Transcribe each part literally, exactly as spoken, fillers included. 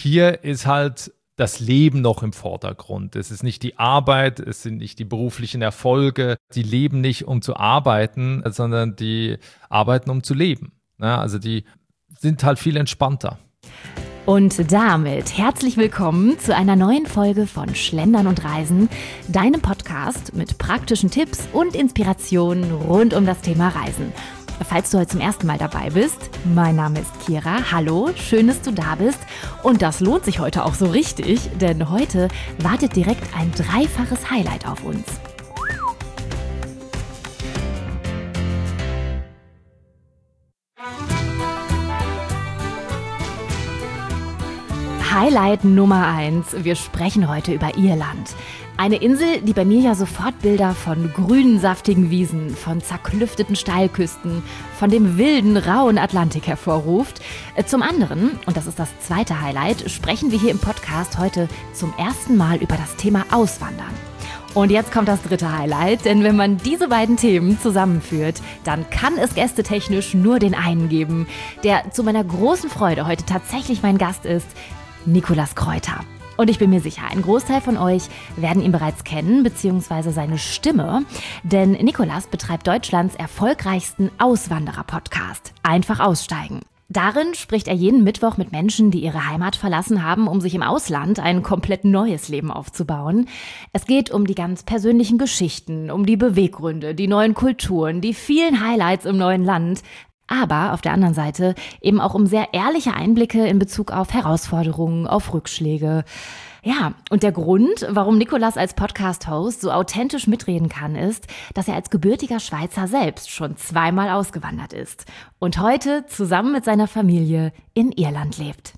Hier ist halt das Leben noch im Vordergrund. Es ist nicht die Arbeit, es sind nicht die beruflichen Erfolge. Die leben nicht, um zu arbeiten, sondern die arbeiten, um zu leben. Ja, also die sind halt viel entspannter. Und damit herzlich willkommen zu einer neuen Folge von Schlendern und Reisen, deinem Podcast mit praktischen Tipps und Inspirationen rund um das Thema Reisen. Falls du heute zum ersten Mal dabei bist, mein Name ist Kira, hallo, schön, dass du da bist. Und das lohnt sich heute auch so richtig, denn heute wartet direkt ein dreifaches Highlight auf uns. Highlight Nummer eins. Wir sprechen heute über Irland. Eine Insel, die bei mir ja sofort Bilder von grünen, saftigen Wiesen, von zerklüfteten Steilküsten, von dem wilden, rauen Atlantik hervorruft. Zum anderen, und das ist das zweite Highlight, sprechen wir hier im Podcast heute zum ersten Mal über das Thema Auswandern. Und jetzt kommt das dritte Highlight, denn wenn man diese beiden Themen zusammenführt, dann kann es gästetechnisch nur den einen geben, der zu meiner großen Freude heute tatsächlich mein Gast ist, Nicolas Kreuter. Und ich bin mir sicher, ein Großteil von euch werden ihn bereits kennen, beziehungsweise seine Stimme. Denn Nicolas betreibt Deutschlands erfolgreichsten Auswanderer-Podcast, Einfach aussteigen. Darin spricht er jeden Mittwoch mit Menschen, die ihre Heimat verlassen haben, um sich im Ausland ein komplett neues Leben aufzubauen. Es geht um die ganz persönlichen Geschichten, um die Beweggründe, die neuen Kulturen, die vielen Highlights im neuen Land. Aber auf der anderen Seite eben auch um sehr ehrliche Einblicke in Bezug auf Herausforderungen, auf Rückschläge. Ja, und der Grund, warum Nicolas als Podcast-Host so authentisch mitreden kann, ist, dass er als gebürtiger Schweizer selbst schon zweimal ausgewandert ist und heute zusammen mit seiner Familie in Irland lebt.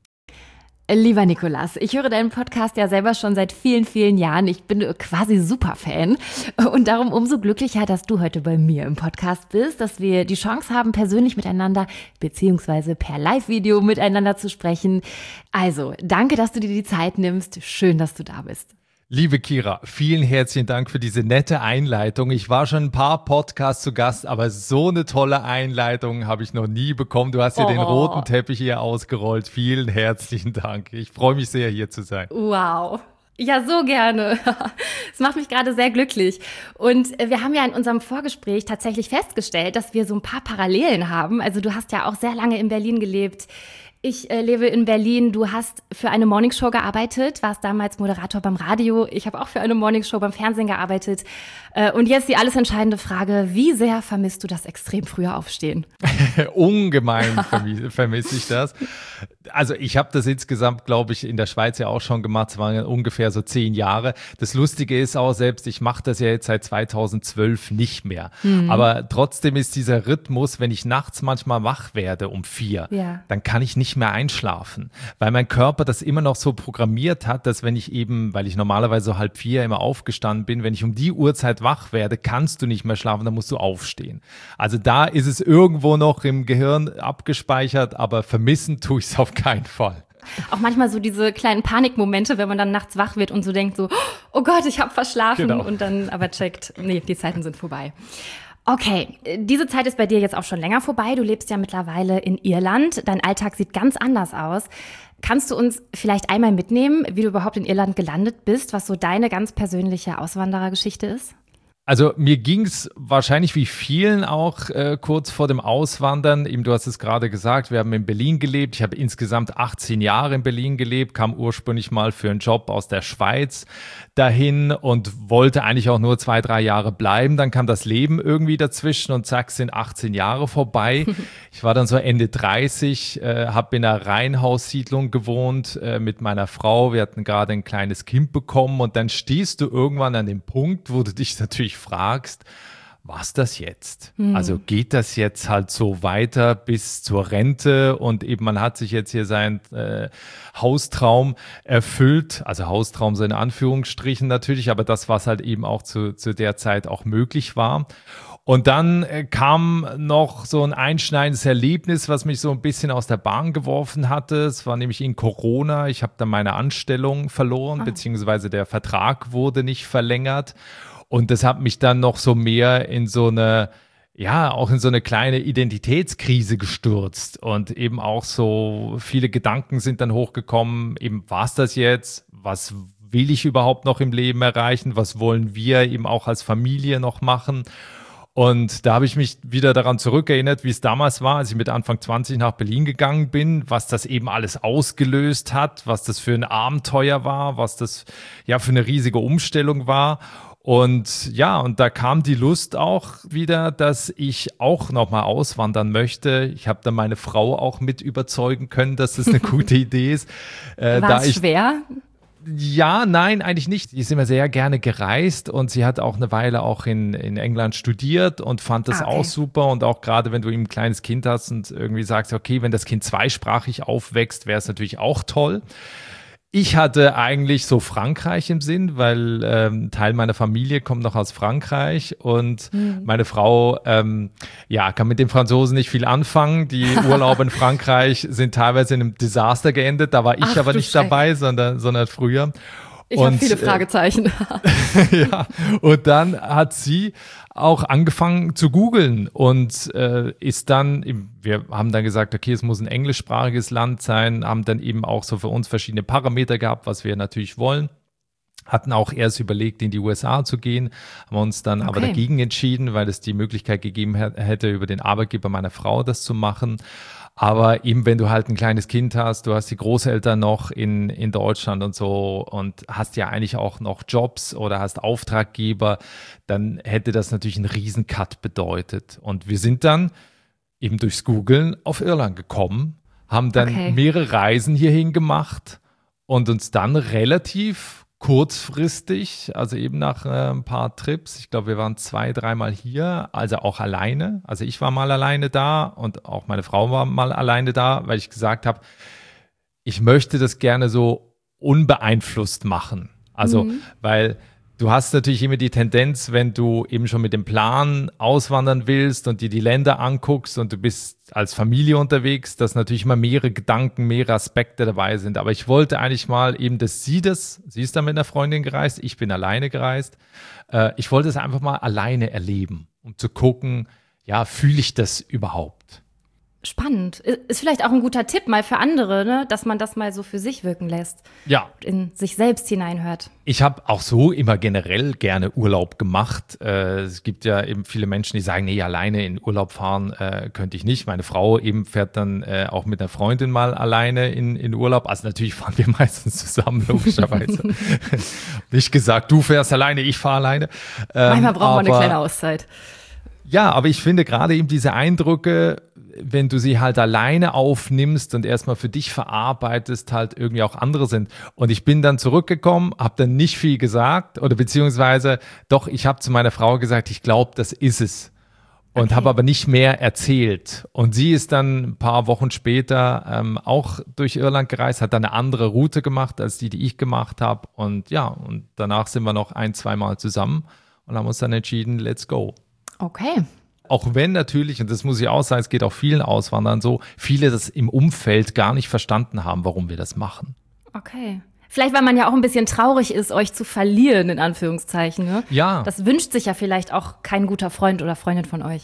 Lieber Nicolas, ich höre deinen Podcast ja selber schon seit vielen, vielen Jahren. Ich bin quasi Superfan und darum umso glücklicher, dass du heute bei mir im Podcast bist, dass wir die Chance haben, persönlich miteinander beziehungsweise per Live-Video miteinander zu sprechen. Also, danke, dass du dir die Zeit nimmst. Schön, dass du da bist. Liebe Kira, vielen herzlichen Dank für diese nette Einleitung. Ich war schon ein paar Podcasts zu Gast, aber so eine tolle Einleitung habe ich noch nie bekommen. Du hast ja oh. den roten Teppich hier ausgerollt. Vielen herzlichen Dank. Ich freue mich sehr, hier zu sein. Wow. Ja, so gerne. Das macht mich gerade sehr glücklich. Und wir haben ja in unserem Vorgespräch tatsächlich festgestellt, dass wir so ein paar Parallelen haben. Also du hast ja auch sehr lange in Berlin gelebt. Ich äh, lebe in Berlin. Du hast für eine Morningshow gearbeitet, warst damals Moderator beim Radio. Ich habe auch für eine Morningshow beim Fernsehen gearbeitet. Äh, und jetzt die alles entscheidende Frage, wie sehr vermisst du das extrem frühe Aufstehen? Ungemein vermi- vermisse ich das. Also ich habe das insgesamt, glaube ich, in der Schweiz ja auch schon gemacht. Es waren ungefähr so zehn Jahre. Das Lustige ist auch selbst, ich mache das ja jetzt seit zweitausendzwölf nicht mehr. Mhm. Aber trotzdem ist dieser Rhythmus, wenn ich nachts manchmal wach werde um vier, ja. dann kann ich nicht mehr einschlafen, weil mein Körper das immer noch so programmiert hat, dass wenn ich eben, weil ich normalerweise so halb vier immer aufgestanden bin, wenn ich um die Uhrzeit wach werde, kannst du nicht mehr schlafen, dann musst du aufstehen. Also da ist es irgendwo noch im Gehirn abgespeichert, aber vermissen tue ich es auf keinen Fall. Auch manchmal so diese kleinen Panikmomente, wenn man dann nachts wach wird und so denkt so, oh Gott, ich habe verschlafen genau. und dann aber checkt, nee, die Zeiten sind vorbei. Okay, diese Zeit ist bei dir jetzt auch schon länger vorbei. Du lebst ja mittlerweile in Irland. Dein Alltag sieht ganz anders aus. Kannst du uns vielleicht einmal mitnehmen, wie du überhaupt in Irland gelandet bist, was so deine ganz persönliche Auswanderergeschichte ist? Also mir ging es wahrscheinlich wie vielen auch äh, kurz vor dem Auswandern. Eben, du hast es gerade gesagt, wir haben in Berlin gelebt. Ich habe insgesamt achtzehn Jahre in Berlin gelebt, kam ursprünglich mal für einen Job aus der Schweiz dahin und wollte eigentlich auch nur zwei, drei Jahre bleiben. Dann kam das Leben irgendwie dazwischen und zack, sind achtzehn Jahre vorbei. Ich war dann so Ende dreißig, äh, habe in einer Reihenhaussiedlung gewohnt äh, mit meiner Frau. Wir hatten gerade ein kleines Kind bekommen und dann stehst du irgendwann an dem Punkt, wo du dich natürlich fragst, was das jetzt? Hm. Also geht das jetzt halt so weiter bis zur Rente und eben man hat sich jetzt hier seinen äh, Haustraum erfüllt, also Haustraum so in Anführungsstrichen natürlich, aber das, was halt eben auch zu, zu der Zeit auch möglich war. Und dann äh, kam noch so ein einschneidendes Erlebnis, was mich so ein bisschen aus der Bahn geworfen hatte. Es war nämlich in Corona. Ich habe dann meine Anstellung verloren, ah. beziehungsweise der Vertrag wurde nicht verlängert. Und das hat mich dann noch so mehr in so eine, ja, auch in so eine kleine Identitätskrise gestürzt und eben auch so viele Gedanken sind dann hochgekommen, eben war es das jetzt, was will ich überhaupt noch im Leben erreichen, was wollen wir eben auch als Familie noch machen? Und da habe ich mich wieder daran zurückerinnert, wie es damals war, als ich mit Anfang zwanzig nach Berlin gegangen bin, was das eben alles ausgelöst hat, was das für ein Abenteuer war, was das ja für eine riesige Umstellung war. Und ja, und da kam die Lust auch wieder, dass ich auch nochmal auswandern möchte. Ich habe dann meine Frau auch mit überzeugen können, dass das eine gute Idee ist. Äh, war es schwer? Ja, nein, eigentlich nicht. Sie ist immer sehr gerne gereist und sie hat auch eine Weile auch in, in England studiert und fand das ah, okay. auch super. Und auch gerade, wenn du eben ein kleines Kind hast und irgendwie sagst, okay, wenn das Kind zweisprachig aufwächst, wäre es natürlich auch toll. Ich hatte eigentlich so Frankreich im Sinn, weil ähm, Teil meiner Familie kommt noch aus Frankreich und mhm. meine Frau ähm, ja, kann mit dem Franzosen nicht viel anfangen. Die Urlaube in Frankreich sind teilweise in einem Desaster geendet. Da war ich Ach, aber nicht Schreck. dabei, sondern, sondern früher. Ich habe viele Fragezeichen. Ja, und dann hat sie auch angefangen zu googeln und äh, ist dann, wir haben dann gesagt, okay, es muss ein englischsprachiges Land sein, haben dann eben auch so für uns verschiedene Parameter gehabt, was wir natürlich wollen. Hatten auch erst überlegt, in die U S A zu gehen, haben uns dann okay. aber dagegen entschieden, weil es die Möglichkeit gegeben hätte, über den Arbeitgeber meiner Frau das zu machen. Aber eben, wenn du halt ein kleines Kind hast, du hast die Großeltern noch in, in Deutschland und so und hast ja eigentlich auch noch Jobs oder hast Auftraggeber, dann hätte das natürlich einen riesen Cut bedeutet. Und wir sind dann eben durchs Googlen auf Irland gekommen, haben dann okay. mehrere Reisen hierhin gemacht und uns dann relativ kurzfristig, also eben nach äh, ein paar Trips, ich glaube, wir waren zwei, dreimal hier, also auch alleine. Also ich war mal alleine da und auch meine Frau war mal alleine da, weil ich gesagt habe, ich möchte das gerne so unbeeinflusst machen. Also, mhm. weil du hast natürlich immer die Tendenz, wenn du eben schon mit dem Plan auswandern willst und dir die Länder anguckst und du bist als Familie unterwegs, dass natürlich immer mehrere Gedanken, mehrere Aspekte dabei sind. Aber ich wollte eigentlich mal eben, dass sie das, sie ist dann mit einer Freundin gereist, ich bin alleine gereist. Äh, ich wollte es einfach mal alleine erleben, um zu gucken, ja, fühle ich das überhaupt? Spannend. Ist vielleicht auch ein guter Tipp mal für andere, ne? Dass man das mal so für sich wirken lässt. Ja. In sich selbst hineinhört. Ich habe auch so immer generell gerne Urlaub gemacht. Äh, es gibt ja eben viele Menschen, die sagen, nee, alleine in Urlaub fahren äh, könnte ich nicht. Meine Frau eben fährt dann äh, auch mit einer Freundin mal alleine in, in Urlaub. Also natürlich fahren wir meistens zusammen, logischerweise. Nicht gesagt, du fährst alleine, ich fahre alleine. Ähm, Manchmal braucht man eine kleine Auszeit. Ja, aber ich finde gerade eben diese Eindrücke, wenn du sie halt alleine aufnimmst und erstmal für dich verarbeitest, halt irgendwie auch andere sind. Und ich bin dann zurückgekommen, habe dann nicht viel gesagt oder beziehungsweise doch, ich habe zu meiner Frau gesagt, ich glaube, das ist es. Und okay. habe aber nicht mehr erzählt. Und sie ist dann ein paar Wochen später ähm, auch durch Irland gereist, hat dann eine andere Route gemacht als die, die ich gemacht habe. Und ja, und danach sind wir noch ein, zweimal zusammen und haben uns dann entschieden, let's go. Okay. Auch wenn natürlich, und das muss ich auch sagen, es geht auch vielen Auswandern so, viele das im Umfeld gar nicht verstanden haben, warum wir das machen. Okay. Vielleicht, weil man ja auch ein bisschen traurig ist, euch zu verlieren, in Anführungszeichen. Ne? Ja. Das wünscht sich ja vielleicht auch kein guter Freund oder Freundin von euch.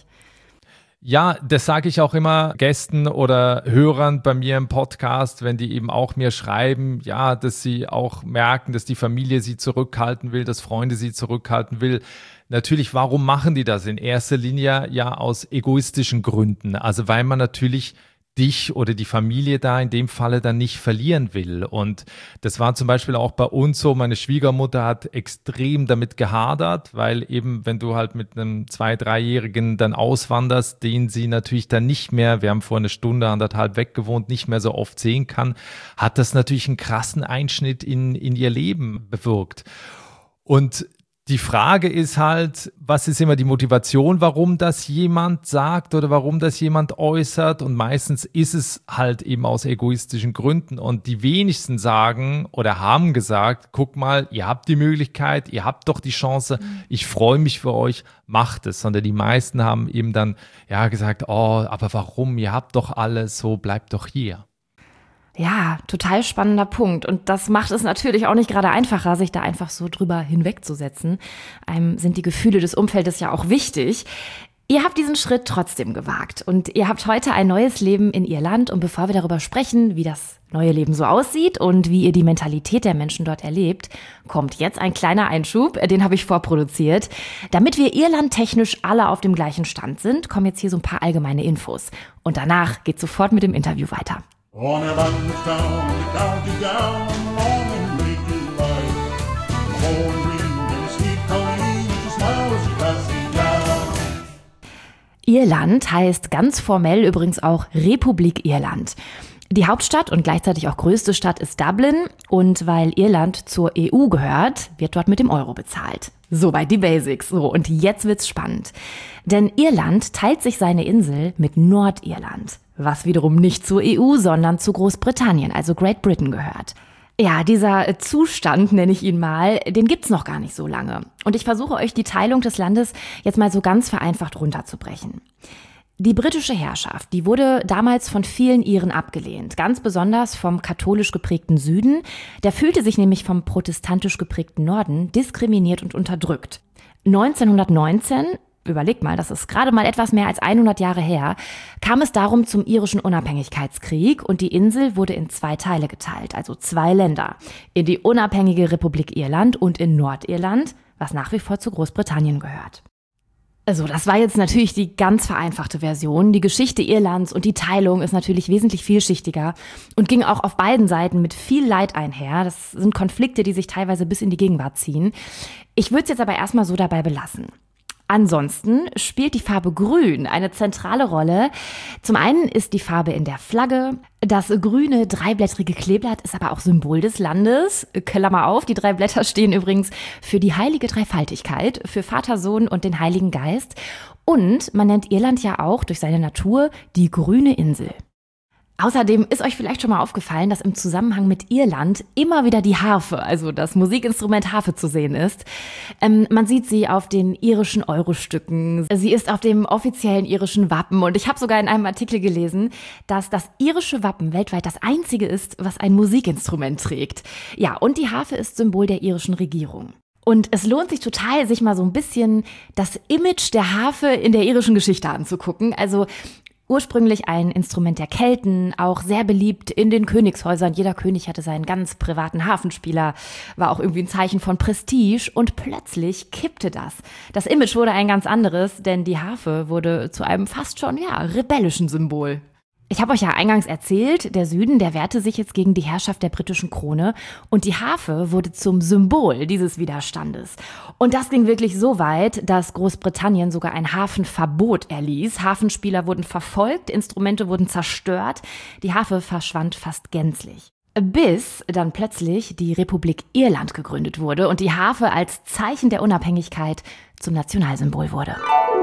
Ja, das sage ich auch immer Gästen oder Hörern bei mir im Podcast, wenn die eben auch mir schreiben, ja, dass sie auch merken, dass die Familie sie zurückhalten will, dass Freunde sie zurückhalten will. Natürlich, warum machen die das? In erster Linie ja aus egoistischen Gründen. Also weil man natürlich dich oder die Familie da in dem Falle dann nicht verlieren will. Und das war zum Beispiel auch bei uns so, meine Schwiegermutter hat extrem damit gehadert, weil eben, wenn du halt mit einem Zwei-, Dreijährigen dann auswanderst, den sie natürlich dann nicht mehr, wir haben vor einer Stunde, anderthalb weg gewohnt, nicht mehr so oft sehen kann, hat das natürlich einen krassen Einschnitt in, in ihr Leben bewirkt. Und die Frage ist halt, was ist immer die Motivation, warum das jemand sagt oder warum das jemand äußert? Und meistens ist es halt eben aus egoistischen Gründen. Und die wenigsten sagen oder haben gesagt, guck mal, ihr habt die Möglichkeit, ihr habt doch die Chance, ich freue mich für euch, macht es. Sondern die meisten haben eben dann ja gesagt, oh, aber warum, ihr habt doch alles, so bleibt doch hier. Ja, total spannender Punkt. Und das macht es natürlich auch nicht gerade einfacher, sich da einfach so drüber hinwegzusetzen. Einem sind die Gefühle des Umfeldes ja auch wichtig. Ihr habt diesen Schritt trotzdem gewagt und ihr habt heute ein neues Leben in Irland. Und bevor wir darüber sprechen, wie das neue Leben so aussieht und wie ihr die Mentalität der Menschen dort erlebt, kommt jetzt ein kleiner Einschub, den habe ich vorproduziert. Damit wir irlandtechnisch alle auf dem gleichen Stand sind, kommen jetzt hier so ein paar allgemeine Infos. Und danach geht's sofort mit dem Interview weiter. Irland heißt ganz formell übrigens auch Republik Irland. Die Hauptstadt und gleichzeitig auch größte Stadt ist Dublin und weil Irland zur E U gehört, wird dort mit dem Euro bezahlt. Soweit die Basics. So, und jetzt wird's spannend. Denn Irland teilt sich seine Insel mit Nordirland, was wiederum nicht zur E U, sondern zu Großbritannien, also Great Britain gehört. Ja, dieser Zustand, nenne ich ihn mal, den gibt's noch gar nicht so lange. Und ich versuche euch die Teilung des Landes jetzt mal so ganz vereinfacht runterzubrechen. Die britische Herrschaft, die wurde damals von vielen Iren abgelehnt, ganz besonders vom katholisch geprägten Süden. Der fühlte sich nämlich vom protestantisch geprägten Norden diskriminiert und unterdrückt. neunzehnhundertneunzehn, überlegt mal, das ist gerade mal etwas mehr als hundert Jahre her, kam es darum zum irischen Unabhängigkeitskrieg und die Insel wurde in zwei Teile geteilt, also zwei Länder. In die unabhängige Republik Irland und in Nordirland, was nach wie vor zu Großbritannien gehört. Also, das war jetzt natürlich die ganz vereinfachte Version. Die Geschichte Irlands und die Teilung ist natürlich wesentlich vielschichtiger und ging auch auf beiden Seiten mit viel Leid einher. Das sind Konflikte, die sich teilweise bis in die Gegenwart ziehen. Ich würde es jetzt aber erstmal so dabei belassen. Ansonsten spielt die Farbe Grün eine zentrale Rolle. Zum einen ist die Farbe in der Flagge. Das grüne, dreiblättrige Kleeblatt ist aber auch Symbol des Landes. Klammer auf, die drei Blätter stehen übrigens für die heilige Dreifaltigkeit, für Vater, Sohn und den Heiligen Geist. Und man nennt Irland ja auch durch seine Natur die grüne Insel. Außerdem ist euch vielleicht schon mal aufgefallen, dass im Zusammenhang mit Irland immer wieder die Harfe, also das Musikinstrument Harfe, zu sehen ist. Ähm, man sieht sie auf den irischen Eurostücken. Sie ist auf dem offiziellen irischen Wappen. Und ich habe sogar in einem Artikel gelesen, dass das irische Wappen weltweit das einzige ist, was ein Musikinstrument trägt. Ja, und die Harfe ist Symbol der irischen Regierung. Und es lohnt sich total, sich mal so ein bisschen das Image der Harfe in der irischen Geschichte anzugucken. Also ursprünglich ein Instrument der Kelten, auch sehr beliebt in den Königshäusern. Jeder König hatte seinen ganz privaten Harfenspieler, war auch irgendwie ein Zeichen von Prestige. Und plötzlich kippte das. Das Image wurde ein ganz anderes, denn die Harfe wurde zu einem fast schon, ja, rebellischen Symbol. Ich habe euch ja eingangs erzählt, der Süden, der wehrte sich jetzt gegen die Herrschaft der britischen Krone und die Harfe wurde zum Symbol dieses Widerstandes. Und das ging wirklich so weit, dass Großbritannien sogar ein Hafenverbot erließ. Hafenspieler wurden verfolgt, Instrumente wurden zerstört, die Harfe verschwand fast gänzlich. Bis dann plötzlich die Republik Irland gegründet wurde und die Harfe als Zeichen der Unabhängigkeit zum Nationalsymbol wurde.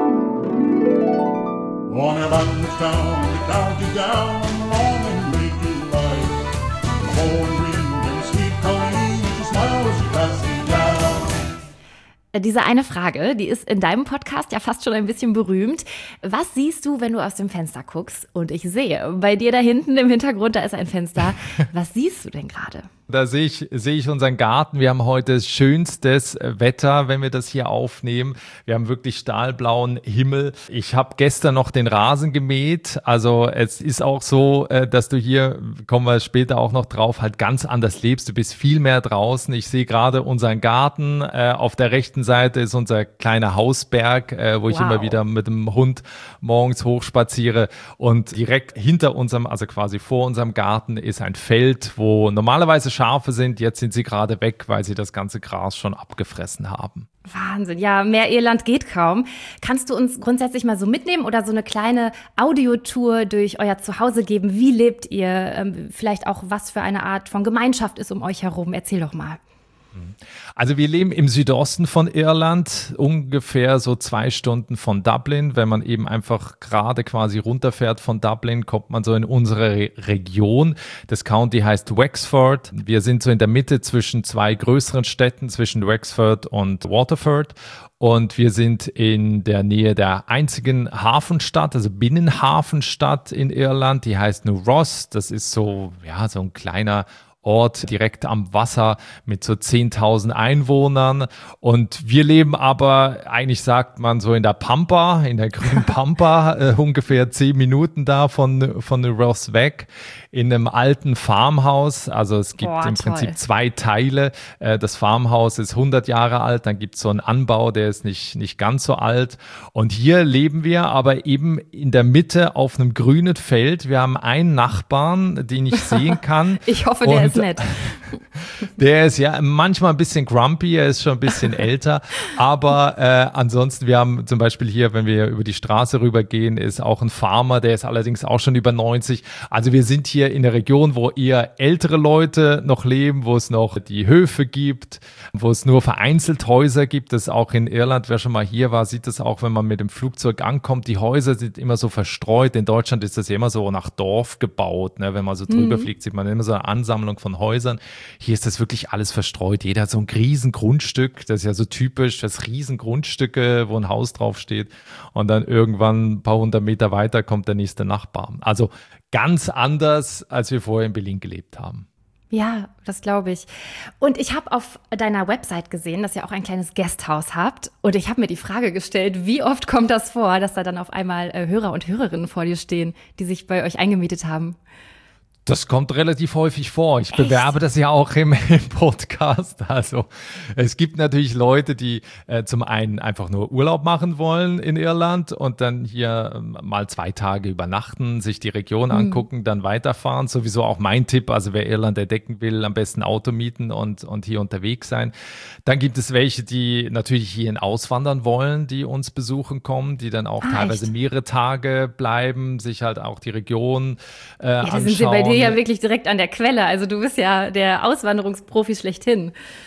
Warm about the town, the county down, long and bleak to life. The whole green and sweet Colleen, she smiles as she passes down. Diese eine Frage, die ist in deinem Podcast ja fast schon ein bisschen berühmt. Was siehst du, wenn du aus dem Fenster guckst? Und ich sehe, bei dir da hinten im Hintergrund, da ist ein Fenster. Was siehst du denn gerade? Da sehe ich, sehe ich unseren Garten. Wir haben heute schönstes Wetter, wenn wir das hier aufnehmen. Wir haben wirklich stahlblauen Himmel. Ich habe gestern noch den Rasen gemäht. Also es ist auch so, dass du hier, kommen wir später auch noch drauf, halt ganz anders lebst. Du bist viel mehr draußen. Ich sehe gerade unseren Garten. Auf der rechten Seite ist unser kleiner Hausberg, wo ich wow. immer wieder mit dem Hund morgens hochspaziere. Und direkt hinter unserem, also quasi vor unserem Garten, ist ein Feld, wo normalerweise Schafe sind. Jetzt sind sie gerade weg, weil sie das ganze Gras schon abgefressen haben. Wahnsinn, ja, mehr Irland geht kaum. Kannst du uns grundsätzlich mal so mitnehmen oder so eine kleine Audiotour durch euer Zuhause geben? Wie lebt ihr? Ähm, vielleicht auch, was für eine Art von Gemeinschaft ist um euch herum? Erzähl doch mal. Also wir leben im Südosten von Irland, ungefähr so zwei Stunden von Dublin. Wenn man eben einfach gerade quasi runterfährt von Dublin, kommt man so in unsere Re- Region. Das County heißt Wexford. Wir sind so in der Mitte zwischen zwei größeren Städten, zwischen Wexford und Waterford. Und wir sind in der Nähe der einzigen Hafenstadt, also Binnenhafenstadt in Irland. Die heißt New Ross. Das ist so, ja, so ein kleiner Ort direkt am Wasser mit so zehntausend Einwohnern. Und wir leben aber, eigentlich sagt man so in der Pampa, in der grünen Pampa, äh, ungefähr zehn Minuten da von, von Ross weg, in einem alten Farmhaus. Also es gibt Boah, im toll. Prinzip zwei Teile. Äh, das Farmhaus ist hundert Jahre alt, dann gibt es so einen Anbau, der ist nicht, nicht ganz so alt. Und hier leben wir aber eben in der Mitte auf einem grünen Feld. Wir haben einen Nachbarn, den ich sehen kann. Ich hoffe, der Und ist nett. Der ist ja manchmal ein bisschen grumpy, er ist schon ein bisschen älter, aber äh, ansonsten, wir haben zum Beispiel hier, wenn wir über die Straße rübergehen, ist auch ein Farmer, der ist allerdings auch schon über neunzig. Also wir sind hier in der Region, wo eher ältere Leute noch leben, wo es noch die Höfe gibt, wo es nur vereinzelt Häuser gibt. Das ist auch in Irland, wer schon mal hier war, sieht das auch, wenn man mit dem Flugzeug ankommt. Die Häuser sind immer so verstreut. In Deutschland ist das ja immer so nach Dorf gebaut, ne? Wenn man so drüber mhm. fliegt, sieht man immer so eine Ansammlung von Häusern. Hier ist das wirklich alles verstreut. Jeder hat so ein riesen Grundstück. Das ist ja so typisch, das riesen Grundstücke, wo ein Haus draufsteht. Und dann irgendwann ein paar hundert Meter weiter kommt der nächste Nachbar. Also ganz anders, als wir vorher in Berlin gelebt haben. Ja, das glaube ich. Und ich habe auf deiner Website gesehen, dass ihr auch ein kleines Gasthaus habt. Und ich habe mir die Frage gestellt, wie oft kommt das vor, dass da dann auf einmal äh, Hörer und Hörerinnen vor dir stehen, die sich bei euch eingemietet haben? Das kommt relativ häufig vor. Ich Echt? bewerbe das ja auch im, im Podcast. Also es gibt natürlich Leute, die äh, zum einen einfach nur Urlaub machen wollen in Irland und dann hier ähm, mal zwei Tage übernachten, sich die Region mhm. angucken, dann weiterfahren. Sowieso auch mein Tipp, also wer Irland entdecken will, am besten Auto mieten und, und hier unterwegs sein. Dann gibt es welche, die natürlich hierhin auswandern wollen, die uns besuchen kommen, die dann auch ah, teilweise echt? mehrere Tage bleiben, sich halt auch die Region äh, ja, anschauen. Sind sie bei dir ja wirklich direkt an der Quelle. Also du bist ja der Auswanderungsprofi schlechthin.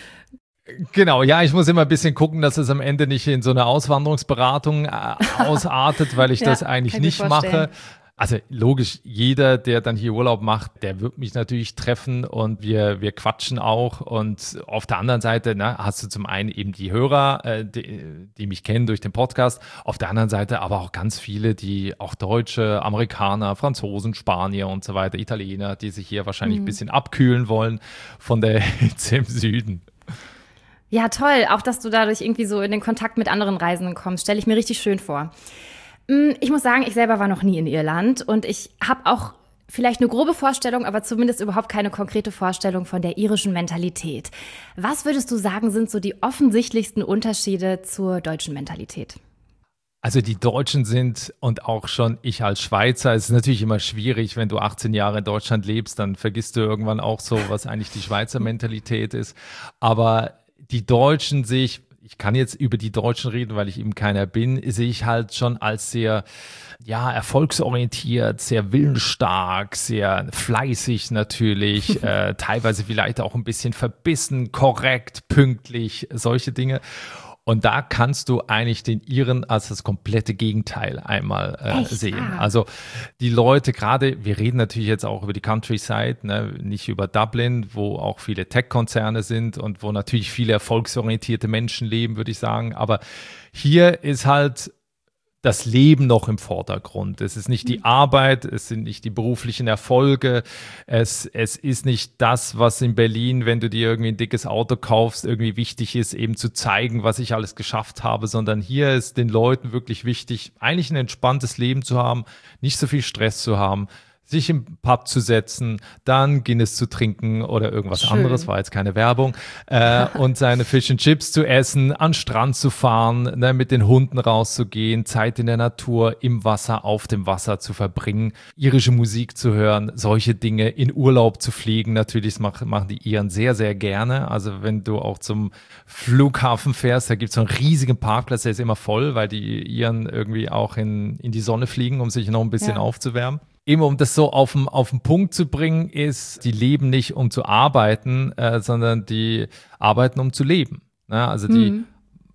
Genau, ja, ich muss immer ein bisschen gucken, dass es am Ende nicht in so eine Auswanderungsberatung äh, ausartet, weil ich ja, das eigentlich nicht mache. Also logisch, jeder, der dann hier Urlaub macht, der wird mich natürlich treffen und wir, wir quatschen auch. Und auf der anderen Seite ne, hast du zum einen eben die Hörer, äh, die, die mich kennen durch den Podcast. Auf der anderen Seite aber auch ganz viele, die auch Deutsche, Amerikaner, Franzosen, Spanier und so weiter, Italiener, die sich hier wahrscheinlich mhm. ein bisschen abkühlen wollen von der Hitze im Süden. Ja, toll. Auch, dass du dadurch irgendwie so in den Kontakt mit anderen Reisenden kommst, stelle ich mir richtig schön vor. Ich muss sagen, ich selber war noch nie in Irland und ich habe auch vielleicht eine grobe Vorstellung, aber zumindest überhaupt keine konkrete Vorstellung von der irischen Mentalität. Was würdest du sagen, sind so die offensichtlichsten Unterschiede zur deutschen Mentalität? Also die Deutschen sind und auch schon ich als Schweizer, es ist natürlich immer schwierig, wenn du achtzehn Jahre in Deutschland lebst, dann vergisst du irgendwann auch so, was eigentlich die Schweizer Mentalität ist. Aber die Deutschen sehe ich, ich kann jetzt über die Deutschen reden, weil ich eben keiner bin, sehe ich halt schon als sehr, ja, erfolgsorientiert, sehr willensstark, sehr fleißig natürlich, äh, teilweise vielleicht auch ein bisschen verbissen, korrekt, pünktlich, solche Dinge. Und da kannst du eigentlich den Iren als das komplette Gegenteil einmal äh, sehen. Ah. Also die Leute gerade, wir reden natürlich jetzt auch über die Countryside, ne, nicht über Dublin, wo auch viele Tech-Konzerne sind und wo natürlich viele erfolgsorientierte Menschen leben, würde ich sagen. Aber hier ist halt das Leben noch im Vordergrund. Es ist nicht die Arbeit, es sind nicht die beruflichen Erfolge, es, es ist nicht das, was in Berlin, wenn du dir irgendwie ein dickes Auto kaufst, irgendwie wichtig ist, eben zu zeigen, was ich alles geschafft habe, sondern hier ist den Leuten wirklich wichtig, eigentlich ein entspanntes Leben zu haben, nicht so viel Stress zu haben, sich im Pub zu setzen, dann Guinness zu trinken oder irgendwas Schön. anderes, war jetzt keine Werbung, äh, und seine Fish and Chips zu essen, an den Strand zu fahren, ne, mit den Hunden rauszugehen, Zeit in der Natur, im Wasser, auf dem Wasser zu verbringen, irische Musik zu hören, solche Dinge, in Urlaub zu fliegen, natürlich das machen, machen die Iren sehr, sehr gerne. Also wenn du auch zum Flughafen fährst, da gibt es so einen riesigen Parkplatz, der ist immer voll, weil die Iren irgendwie auch in, in die Sonne fliegen, um sich noch ein bisschen ja. aufzuwärmen. Eben um das so auf den, auf den Punkt zu bringen, ist, die leben nicht, um zu arbeiten, äh, sondern die arbeiten, um zu leben. Ja, also die mhm.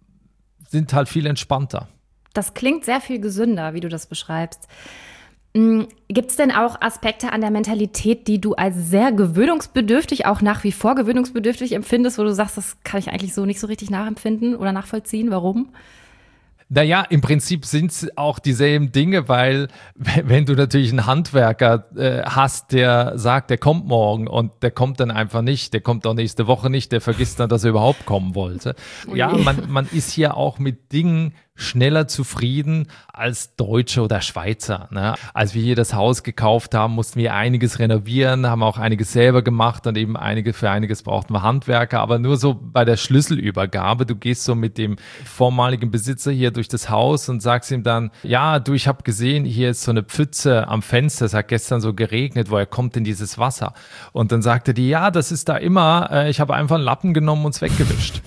sind halt viel entspannter. Das klingt sehr viel gesünder, wie du das beschreibst. Mhm. Gibt es denn auch Aspekte an der Mentalität, die du als sehr gewöhnungsbedürftig, auch nach wie vor gewöhnungsbedürftig empfindest, wo du sagst, das kann ich eigentlich so nicht so richtig nachempfinden oder nachvollziehen? Warum? Naja, im Prinzip sind es auch dieselben Dinge, weil wenn du natürlich einen Handwerker äh, hast, der sagt, der kommt morgen und der kommt dann einfach nicht, der kommt auch nächste Woche nicht, der vergisst dann, dass er überhaupt kommen wollte. Oh ja, je. man, man ist hier auch mit Dingen schneller zufrieden als Deutsche oder Schweizer. Ne? Als wir hier das Haus gekauft haben, mussten wir einiges renovieren, haben auch einiges selber gemacht und eben einige, für einiges brauchten wir Handwerker, aber nur so bei der Schlüsselübergabe. Du gehst so mit dem vormaligen Besitzer hier durch das Haus und sagst ihm dann, ja, du, ich habe gesehen, hier ist so eine Pfütze am Fenster, es hat gestern so geregnet, woher kommt denn dieses Wasser? Und dann sagte die, ja, das ist da immer, äh, ich habe einfach einen Lappen genommen und es weggewischt.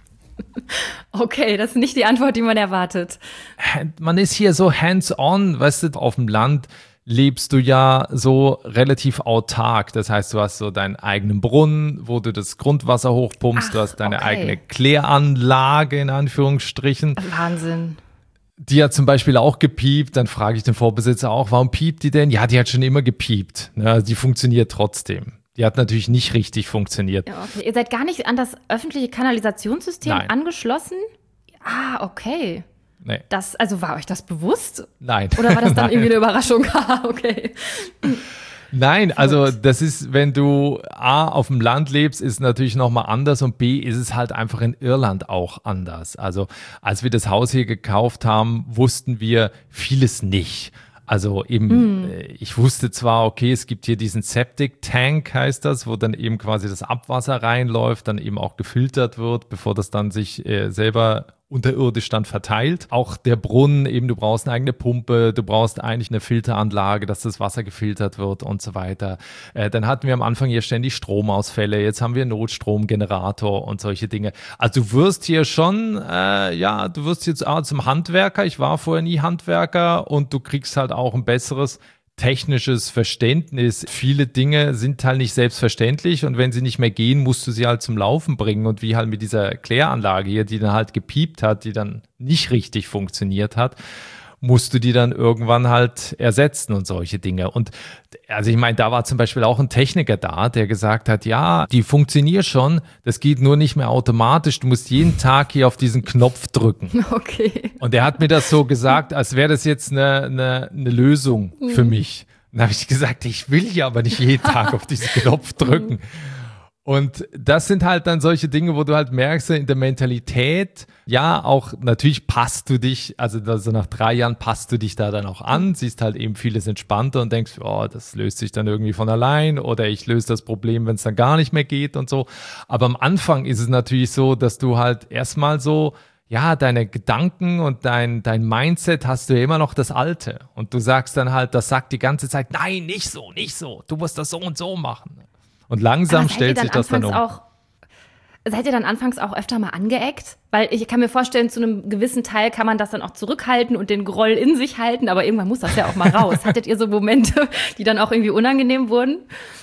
Okay, das ist nicht die Antwort, die man erwartet. Man ist hier so hands-on, weißt du, auf dem Land lebst du ja so relativ autark. Das heißt, du hast so deinen eigenen Brunnen, wo du das Grundwasser hochpumpst, Ach, du hast deine okay. eigene Kläranlage in Anführungsstrichen. Wahnsinn. Die hat zum Beispiel auch gepiept, dann frage ich den Vorbesitzer auch, warum piept die denn? Ja, die hat schon immer gepiept, ne? Also die funktioniert trotzdem. Die hat natürlich nicht richtig funktioniert. Ja, okay. Ihr seid gar nicht an das öffentliche Kanalisationssystem Nein. angeschlossen? Ah, okay. Nee. Das, also war euch das bewusst? Nein. Oder war das dann Nein. irgendwie eine Überraschung? Ah, okay. Nein, also das ist, wenn du A, auf dem Land lebst, ist es natürlich nochmal anders und B, ist es halt einfach in Irland auch anders. Also als wir das Haus hier gekauft haben, wussten wir vieles nicht. Also eben, Hm. äh, ich wusste zwar, okay, es gibt hier diesen Septic Tank, heißt das, wo dann eben quasi das Abwasser reinläuft, dann eben auch gefiltert wird, bevor das dann sich äh, selber unterirdisch dann verteilt. Auch der Brunnen, eben du brauchst eine eigene Pumpe, du brauchst eigentlich eine Filteranlage, dass das Wasser gefiltert wird und so weiter. Äh, dann hatten wir am Anfang hier ständig Stromausfälle, jetzt haben wir einen Notstromgenerator und solche Dinge. Also du wirst hier schon, äh, ja, du wirst jetzt auch zum Handwerker. Ich war vorher nie Handwerker und du kriegst halt auch ein besseres technisches Verständnis. Viele Dinge sind halt nicht selbstverständlich und wenn sie nicht mehr gehen, musst du sie halt zum Laufen bringen und wie halt mit dieser Kläranlage hier, die dann halt gepiept hat, die dann nicht richtig funktioniert hat, musst du die dann irgendwann halt ersetzen und solche Dinge. Und also ich meine, da war zum Beispiel auch ein Techniker da, der gesagt hat, ja, die funktioniert schon, das geht nur nicht mehr automatisch, du musst jeden Tag hier auf diesen Knopf drücken. Okay. Und er hat mir das so gesagt, als wäre das jetzt eine, eine, eine Lösung für mich. Dann habe ich gesagt, ich will ja aber nicht jeden Tag auf diesen Knopf drücken. Und das sind halt dann solche Dinge, wo du halt merkst, in der Mentalität, ja, auch natürlich passt du dich, also, also nach drei Jahren passt du dich da dann auch an, siehst halt eben vieles entspannter und denkst, oh, das löst sich dann irgendwie von allein oder ich löse das Problem, wenn es dann gar nicht mehr geht und so. Aber am Anfang ist es natürlich so, dass du halt erstmal so, ja, deine Gedanken und dein, dein Mindset hast du ja immer noch das Alte. Und du sagst dann halt, das sagt die ganze Zeit, nein, nicht so, nicht so, du musst das so und so machen. Und langsam stellt sich das dann um. Auch, seid ihr dann anfangs auch öfter mal angeeckt? Weil ich kann mir vorstellen, zu einem gewissen Teil kann man das dann auch zurückhalten und den Groll in sich halten, aber irgendwann muss das ja auch mal raus. Hattet ihr so Momente, die dann auch irgendwie unangenehm wurden?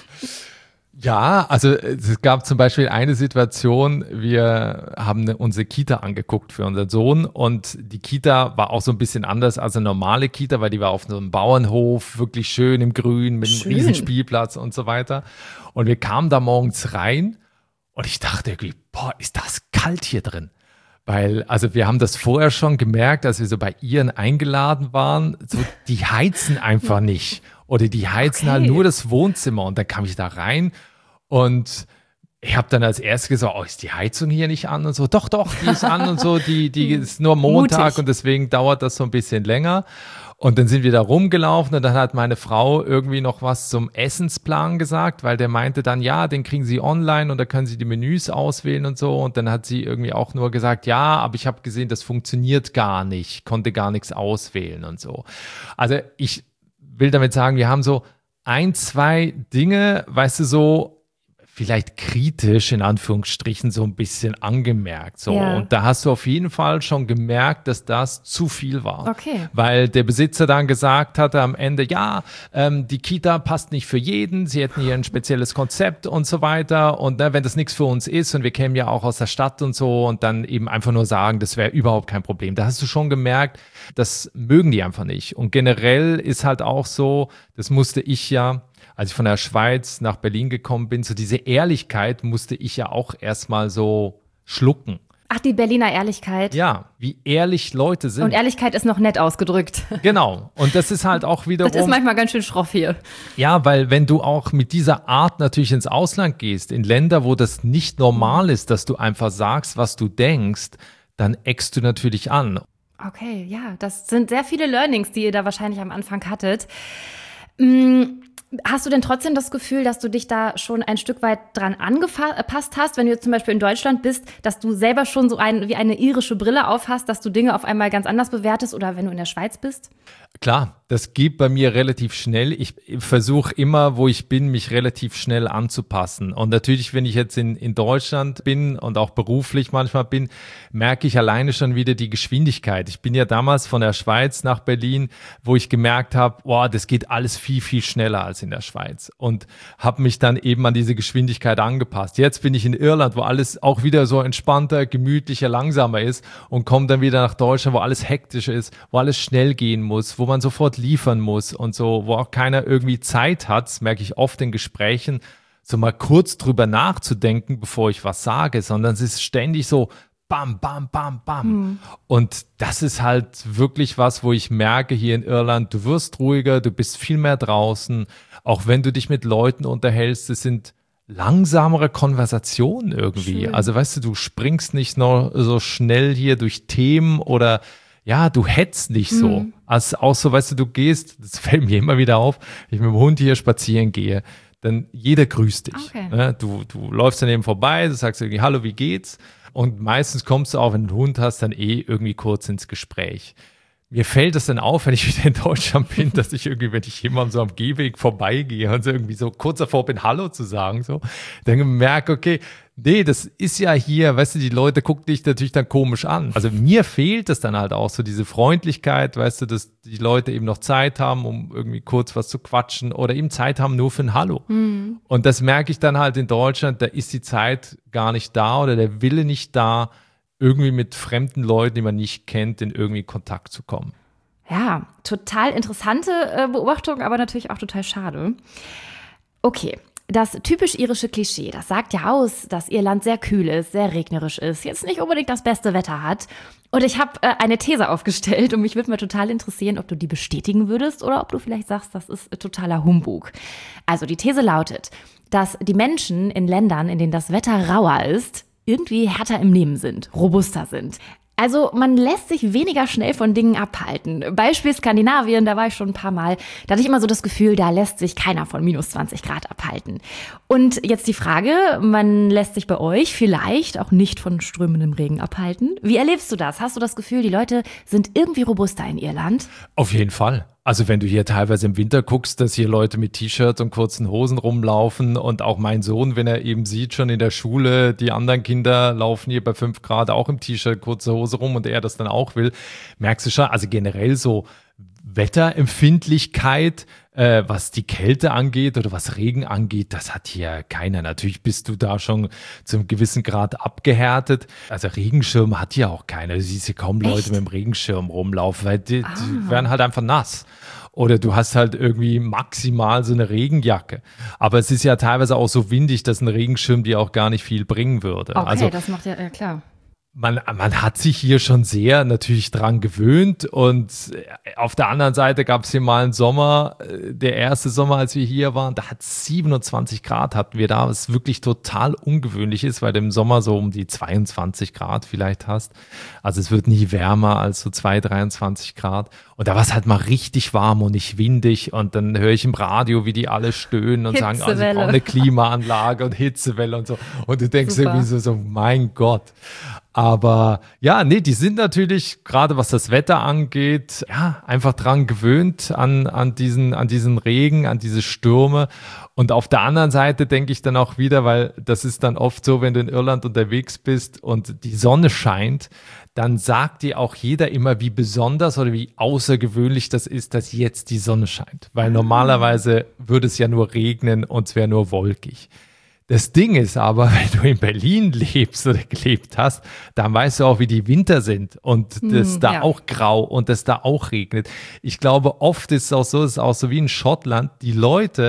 Ja, also es gab zum Beispiel eine Situation, wir haben unsere Kita angeguckt für unseren Sohn und die Kita war auch so ein bisschen anders als eine normale Kita, weil die war auf so einem Bauernhof, wirklich schön im Grün, mit einem Schön. riesen Spielplatz und so weiter. Und wir kamen da morgens rein und ich dachte irgendwie, boah, ist das kalt hier drin. Weil, also wir haben das vorher schon gemerkt, als wir so bei ihren eingeladen waren, so die heizen einfach nicht. Oder die heizen Okay. halt nur das Wohnzimmer. Und dann kam ich da rein und ich habe dann als erstes gesagt, oh, ist die Heizung hier nicht an? Und so, doch, doch, die ist an und so, die, die ist nur Montag Mutig. und deswegen dauert das so ein bisschen länger. Und dann sind wir da rumgelaufen und dann hat meine Frau irgendwie noch was zum Essensplan gesagt, weil der meinte dann, ja, den kriegen Sie online und da können Sie die Menüs auswählen und so. Und dann hat sie irgendwie auch nur gesagt, ja, aber ich habe gesehen, das funktioniert gar nicht, konnte gar nichts auswählen und so. Also ich will damit sagen, wir haben so ein, zwei Dinge, weißt du, so vielleicht kritisch in Anführungsstrichen so ein bisschen angemerkt. So. Ja. Und da hast du auf jeden Fall schon gemerkt, dass das zu viel war. Okay. Weil der Besitzer dann gesagt hatte am Ende, ja, ähm, die Kita passt nicht für jeden, sie hätten hier ein spezielles Konzept und so weiter. Und ne, wenn das nichts für uns ist und wir kämen ja auch aus der Stadt und so und dann eben einfach nur sagen, das wäre überhaupt kein Problem. Da hast du schon gemerkt, das mögen die einfach nicht. Und generell ist halt auch so, das musste ich ja, als ich von der Schweiz nach Berlin gekommen bin, so diese Ehrlichkeit musste ich ja auch erstmal so schlucken. Ach, die Berliner Ehrlichkeit. Ja, wie ehrlich Leute sind. Und Ehrlichkeit ist noch nett ausgedrückt. Genau. Und das ist halt auch wiederum. Das ist manchmal ganz schön schroff hier. Ja, weil wenn du auch mit dieser Art natürlich ins Ausland gehst, in Länder, wo das nicht normal ist, dass du einfach sagst, was du denkst, dann eckst du natürlich an. Okay, ja, das sind sehr viele Learnings, die ihr da wahrscheinlich am Anfang hattet. Hm. Hast du denn trotzdem das Gefühl, dass du dich da schon ein Stück weit dran angepasst hast, wenn du jetzt zum Beispiel in Deutschland bist, dass du selber schon so ein, wie eine irische Brille aufhast, dass du Dinge auf einmal ganz anders bewertest oder wenn du in der Schweiz bist? Klar, das geht bei mir relativ schnell. Ich versuche immer, wo ich bin, mich relativ schnell anzupassen. Und natürlich, wenn ich jetzt in, in Deutschland bin und auch beruflich manchmal bin, merke ich alleine schon wieder die Geschwindigkeit. Ich bin ja damals von der Schweiz nach Berlin, wo ich gemerkt habe, boah, das geht alles viel, viel schneller als in der Schweiz. Und habe mich dann eben an diese Geschwindigkeit angepasst. Jetzt bin ich in Irland, wo alles auch wieder so entspannter, gemütlicher, langsamer ist und komme dann wieder nach Deutschland, wo alles hektisch ist, wo alles schnell gehen muss, wo man sofort liefern muss und so, wo auch keiner irgendwie Zeit hat, das merke ich oft in Gesprächen, so mal kurz drüber nachzudenken, bevor ich was sage, sondern es ist ständig so bam, bam, bam, bam. Hm. Und das ist halt wirklich was, wo ich merke hier in Irland, du wirst ruhiger, du bist viel mehr draußen, auch wenn du dich mit Leuten unterhältst, es sind langsamere Konversationen irgendwie. Schön. Also weißt du, du springst nicht noch so schnell hier durch Themen oder ja, du hetzt nicht so. Mhm. Also auch so, weißt du, du gehst, das fällt mir immer wieder auf, wenn ich mit dem Hund hier spazieren gehe, dann jeder grüßt dich. Okay. Ne? Du, du läufst daneben vorbei, du sagst irgendwie, hallo, wie geht's? Und meistens kommst du auch, wenn du einen Hund hast, dann eh irgendwie kurz ins Gespräch. Mir fällt es dann auf, wenn ich wieder in Deutschland bin, dass ich irgendwie, wenn ich jemandem so am Gehweg vorbeigehe und so irgendwie so kurz davor bin, Hallo zu sagen, so, dann merke, okay, nee, das ist ja hier, weißt du, die Leute gucken dich natürlich dann komisch an. Also mir fehlt es dann halt auch so, diese Freundlichkeit, weißt du, dass die Leute eben noch Zeit haben, um irgendwie kurz was zu quatschen oder eben Zeit haben nur für ein Hallo. Mhm. Und das merke ich dann halt in Deutschland, da ist die Zeit gar nicht da oder der Wille nicht da, irgendwie mit fremden Leuten, die man nicht kennt, in irgendwie Kontakt zu kommen. Ja, total interessante äh, Beobachtung, aber natürlich auch total schade. Okay, das typisch irische Klischee, das sagt ja aus, dass ihr Land sehr kühl ist, sehr regnerisch ist, jetzt nicht unbedingt das beste Wetter hat. Und ich habe äh, eine These aufgestellt und mich würde mal total interessieren, ob du die bestätigen würdest oder ob du vielleicht sagst, das ist totaler Humbug. Also die These lautet, dass die Menschen in Ländern, in denen das Wetter rauer ist, irgendwie härter im Nehmen sind, robuster sind. Also man lässt sich weniger schnell von Dingen abhalten. Beispiel Skandinavien, da war ich schon ein paar Mal. Da hatte ich immer so das Gefühl, da lässt sich keiner von minus zwanzig Grad abhalten. Und jetzt die Frage, man lässt sich bei euch vielleicht auch nicht von strömendem Regen abhalten. Wie erlebst du das? Hast du das Gefühl, die Leute sind irgendwie robuster in Irland? Auf jeden Fall. Also wenn du hier teilweise im Winter guckst, dass hier Leute mit T-Shirts und kurzen Hosen rumlaufen und auch mein Sohn, wenn er eben sieht, schon in der Schule, die anderen Kinder laufen hier bei fünf Grad auch im T-Shirt, kurze Hose rum und er das dann auch will, merkst du schon, also generell so Wetterempfindlichkeit, äh, was die Kälte angeht oder was Regen angeht, das hat hier keiner. Natürlich bist du da schon zu einem gewissen Grad abgehärtet. Also Regenschirm hat hier auch keiner. Du siehst hier kaum Leute Echt? mit dem Regenschirm rumlaufen, weil die, ah. die werden halt einfach nass. Oder du hast halt irgendwie maximal so eine Regenjacke. Aber es ist ja teilweise auch so windig, dass ein Regenschirm dir auch gar nicht viel bringen würde. Okay, also, das macht ja, ja klar. Man, man hat sich hier schon sehr natürlich dran gewöhnt und auf der anderen Seite gab es hier mal einen Sommer, der erste Sommer, als wir hier waren, da hat siebenundzwanzig Grad hatten wir da, was wirklich total ungewöhnlich ist, weil du im Sommer so um die zweiundzwanzig Grad vielleicht hast. Also es wird nie wärmer als so zwei, dreiundzwanzig Grad. Und da war es halt mal richtig warm und nicht windig und dann höre ich im Radio, wie die alle stöhnen und sagen, also ich brauche eine Klimaanlage und Hitzewelle und so. Und du denkst Super. irgendwie so, so, mein Gott. Aber ja, nee, die sind natürlich, gerade was das Wetter angeht, ja, einfach dran gewöhnt an, an diesen, an diesen Regen, an diese Stürme. Und auf der anderen Seite denke ich dann auch wieder, weil das ist dann oft so, wenn du in Irland unterwegs bist und die Sonne scheint, dann sagt dir auch jeder immer, wie besonders oder wie außergewöhnlich das ist, dass jetzt die Sonne scheint. Weil normalerweise würde es ja nur regnen und es wäre nur wolkig. Das Ding ist aber, wenn du in Berlin lebst oder gelebt hast, dann weißt du auch, wie die Winter sind und mm, das da ja. auch grau und das da auch regnet. Ich glaube, oft ist es auch so, es ist auch so wie in Schottland, die Leute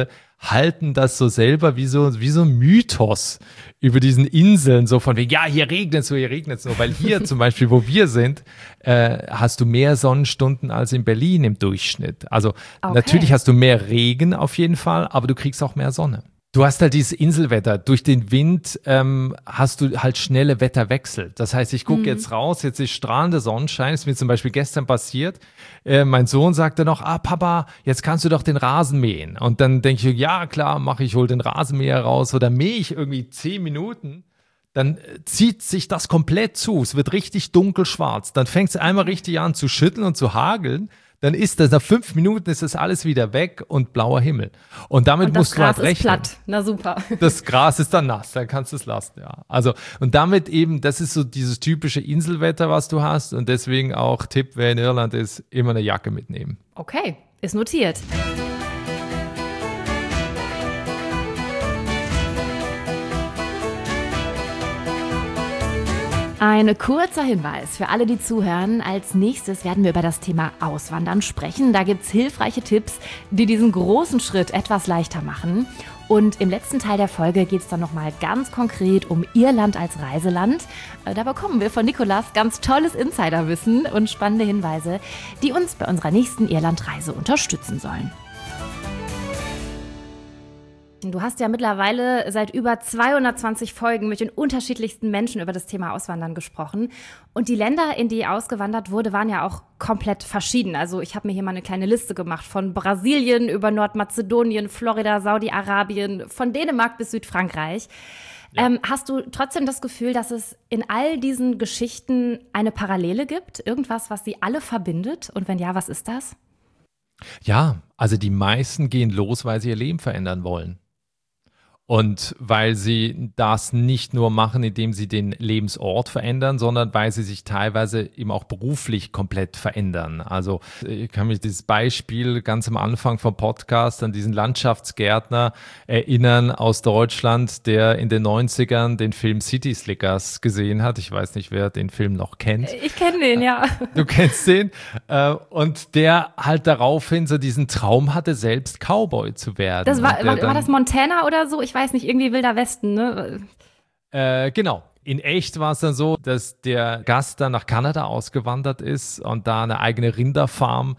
halten das so selber wie so, wie so ein Mythos über diesen Inseln, so von wegen, ja, hier regnet es so, hier regnet es so. Weil hier zum Beispiel, wo wir sind, äh, hast du mehr Sonnenstunden als in Berlin im Durchschnitt. Also okay. Natürlich hast du mehr Regen auf jeden Fall, aber du kriegst auch mehr Sonne. Du hast halt dieses Inselwetter. Durch den Wind ähm, hast du halt schnelle Wetterwechsel. Das heißt, ich gucke mhm. jetzt raus, jetzt ist strahlender Sonnenschein. Ist mir zum Beispiel gestern passiert. Äh, mein Sohn sagte noch, ah Papa, jetzt kannst du doch den Rasen mähen. Und dann denke ich, ja klar, mache ich, hol den Rasenmäher raus. Oder mähe ich irgendwie zehn Minuten. Dann zieht sich das komplett zu. Es wird richtig dunkelschwarz. Dann fängt es einmal richtig an zu schütteln und zu hageln. Dann ist das, nach fünf Minuten ist das alles wieder weg und blauer Himmel. Und damit und musst du halt rechnen. Das Gras ist platt. Na super. Das Gras ist dann nass, dann kannst du es lassen, ja. Also, und damit eben, das ist so dieses typische Inselwetter, was du hast. Und deswegen auch Tipp, wer in Irland ist, immer eine Jacke mitnehmen. Okay, ist notiert. Ein kurzer Hinweis für alle, die zuhören. Als nächstes werden wir über das Thema Auswandern sprechen. Da gibt es hilfreiche Tipps, die diesen großen Schritt etwas leichter machen. Und im letzten Teil der Folge geht es dann nochmal ganz konkret um Irland als Reiseland. Da bekommen wir von Nicolas ganz tolles Insiderwissen und spannende Hinweise, die uns bei unserer nächsten Irlandreise unterstützen sollen. Du hast ja mittlerweile seit über zweihundertzwanzig Folgen mit den unterschiedlichsten Menschen über das Thema Auswandern gesprochen. Und die Länder, in die ausgewandert wurde, waren ja auch komplett verschieden. Also ich habe mir hier mal eine kleine Liste gemacht. Von Brasilien über Nordmazedonien, Florida, Saudi-Arabien, von Dänemark bis Südfrankreich. Ja. Ähm, hast du trotzdem das Gefühl, dass es in all diesen Geschichten eine Parallele gibt? Irgendwas, was sie alle verbindet? Und wenn ja, was ist das? Ja, also die meisten gehen los, weil sie ihr Leben verändern wollen. Und weil sie das nicht nur machen, indem sie den Lebensort verändern, sondern weil sie sich teilweise eben auch beruflich komplett verändern. Also ich kann mich dieses Beispiel ganz am Anfang vom Podcast an diesen Landschaftsgärtner erinnern aus Deutschland, der in den neunzigern den Film City Slickers gesehen hat. Ich weiß nicht, wer den Film noch kennt. Ich kenne den, ja. Du kennst den. Und der halt daraufhin so diesen Traum hatte, selbst Cowboy zu werden. Das war, war, dann, war das Montana oder so? Ich weiß nicht, irgendwie Wilder Westen, ne? Äh, genau. In echt war es dann so, dass der Gast dann nach Kanada ausgewandert ist und da eine eigene Rinderfarm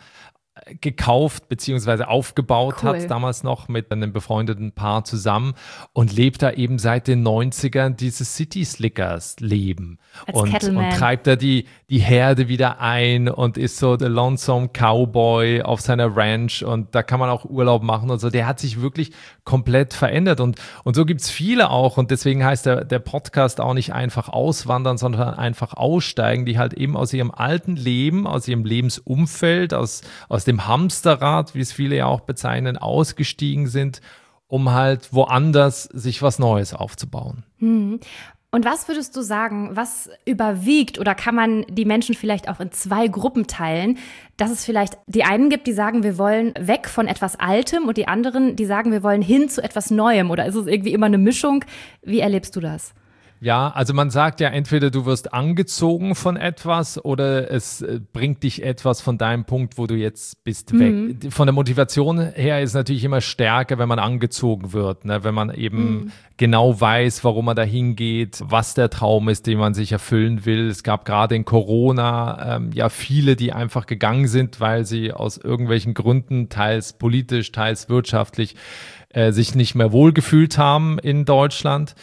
gekauft bzw. aufgebaut cool. hat, damals noch mit einem befreundeten Paar zusammen und lebt da eben seit den neunzigern dieses City Slickers Leben und, und treibt da die, die Herde wieder ein und ist so der Lonesome Cowboy auf seiner Ranch und da kann man auch Urlaub machen und so. Der hat sich wirklich komplett verändert und, und so gibt's viele auch und deswegen heißt der, der Podcast auch nicht einfach auswandern, sondern einfach aussteigen, die halt eben aus ihrem alten Leben, aus ihrem Lebensumfeld, aus, aus dem Hamsterrad, wie es viele ja auch bezeichnen, ausgestiegen sind, um halt woanders sich was Neues aufzubauen. Hm. Und was würdest du sagen, was überwiegt oder kann man die Menschen vielleicht auch in zwei Gruppen teilen, dass es vielleicht die einen gibt, die sagen, wir wollen weg von etwas Altem und die anderen, die sagen, wir wollen hin zu etwas Neuem oder ist es irgendwie immer eine Mischung? Wie erlebst du das? Ja, also man sagt ja entweder du wirst angezogen von etwas oder es bringt dich etwas von deinem Punkt, wo du jetzt bist, weg. Mhm. Von der Motivation her ist es natürlich immer stärker, wenn man angezogen wird, ne? Wenn man eben mhm. genau weiß, warum man da hingeht, was der Traum ist, den man sich erfüllen will. Es gab gerade in Corona ähm, ja viele, die einfach gegangen sind, weil sie aus irgendwelchen Gründen, teils politisch, teils wirtschaftlich, äh, sich nicht mehr wohlgefühlt haben in Deutschland.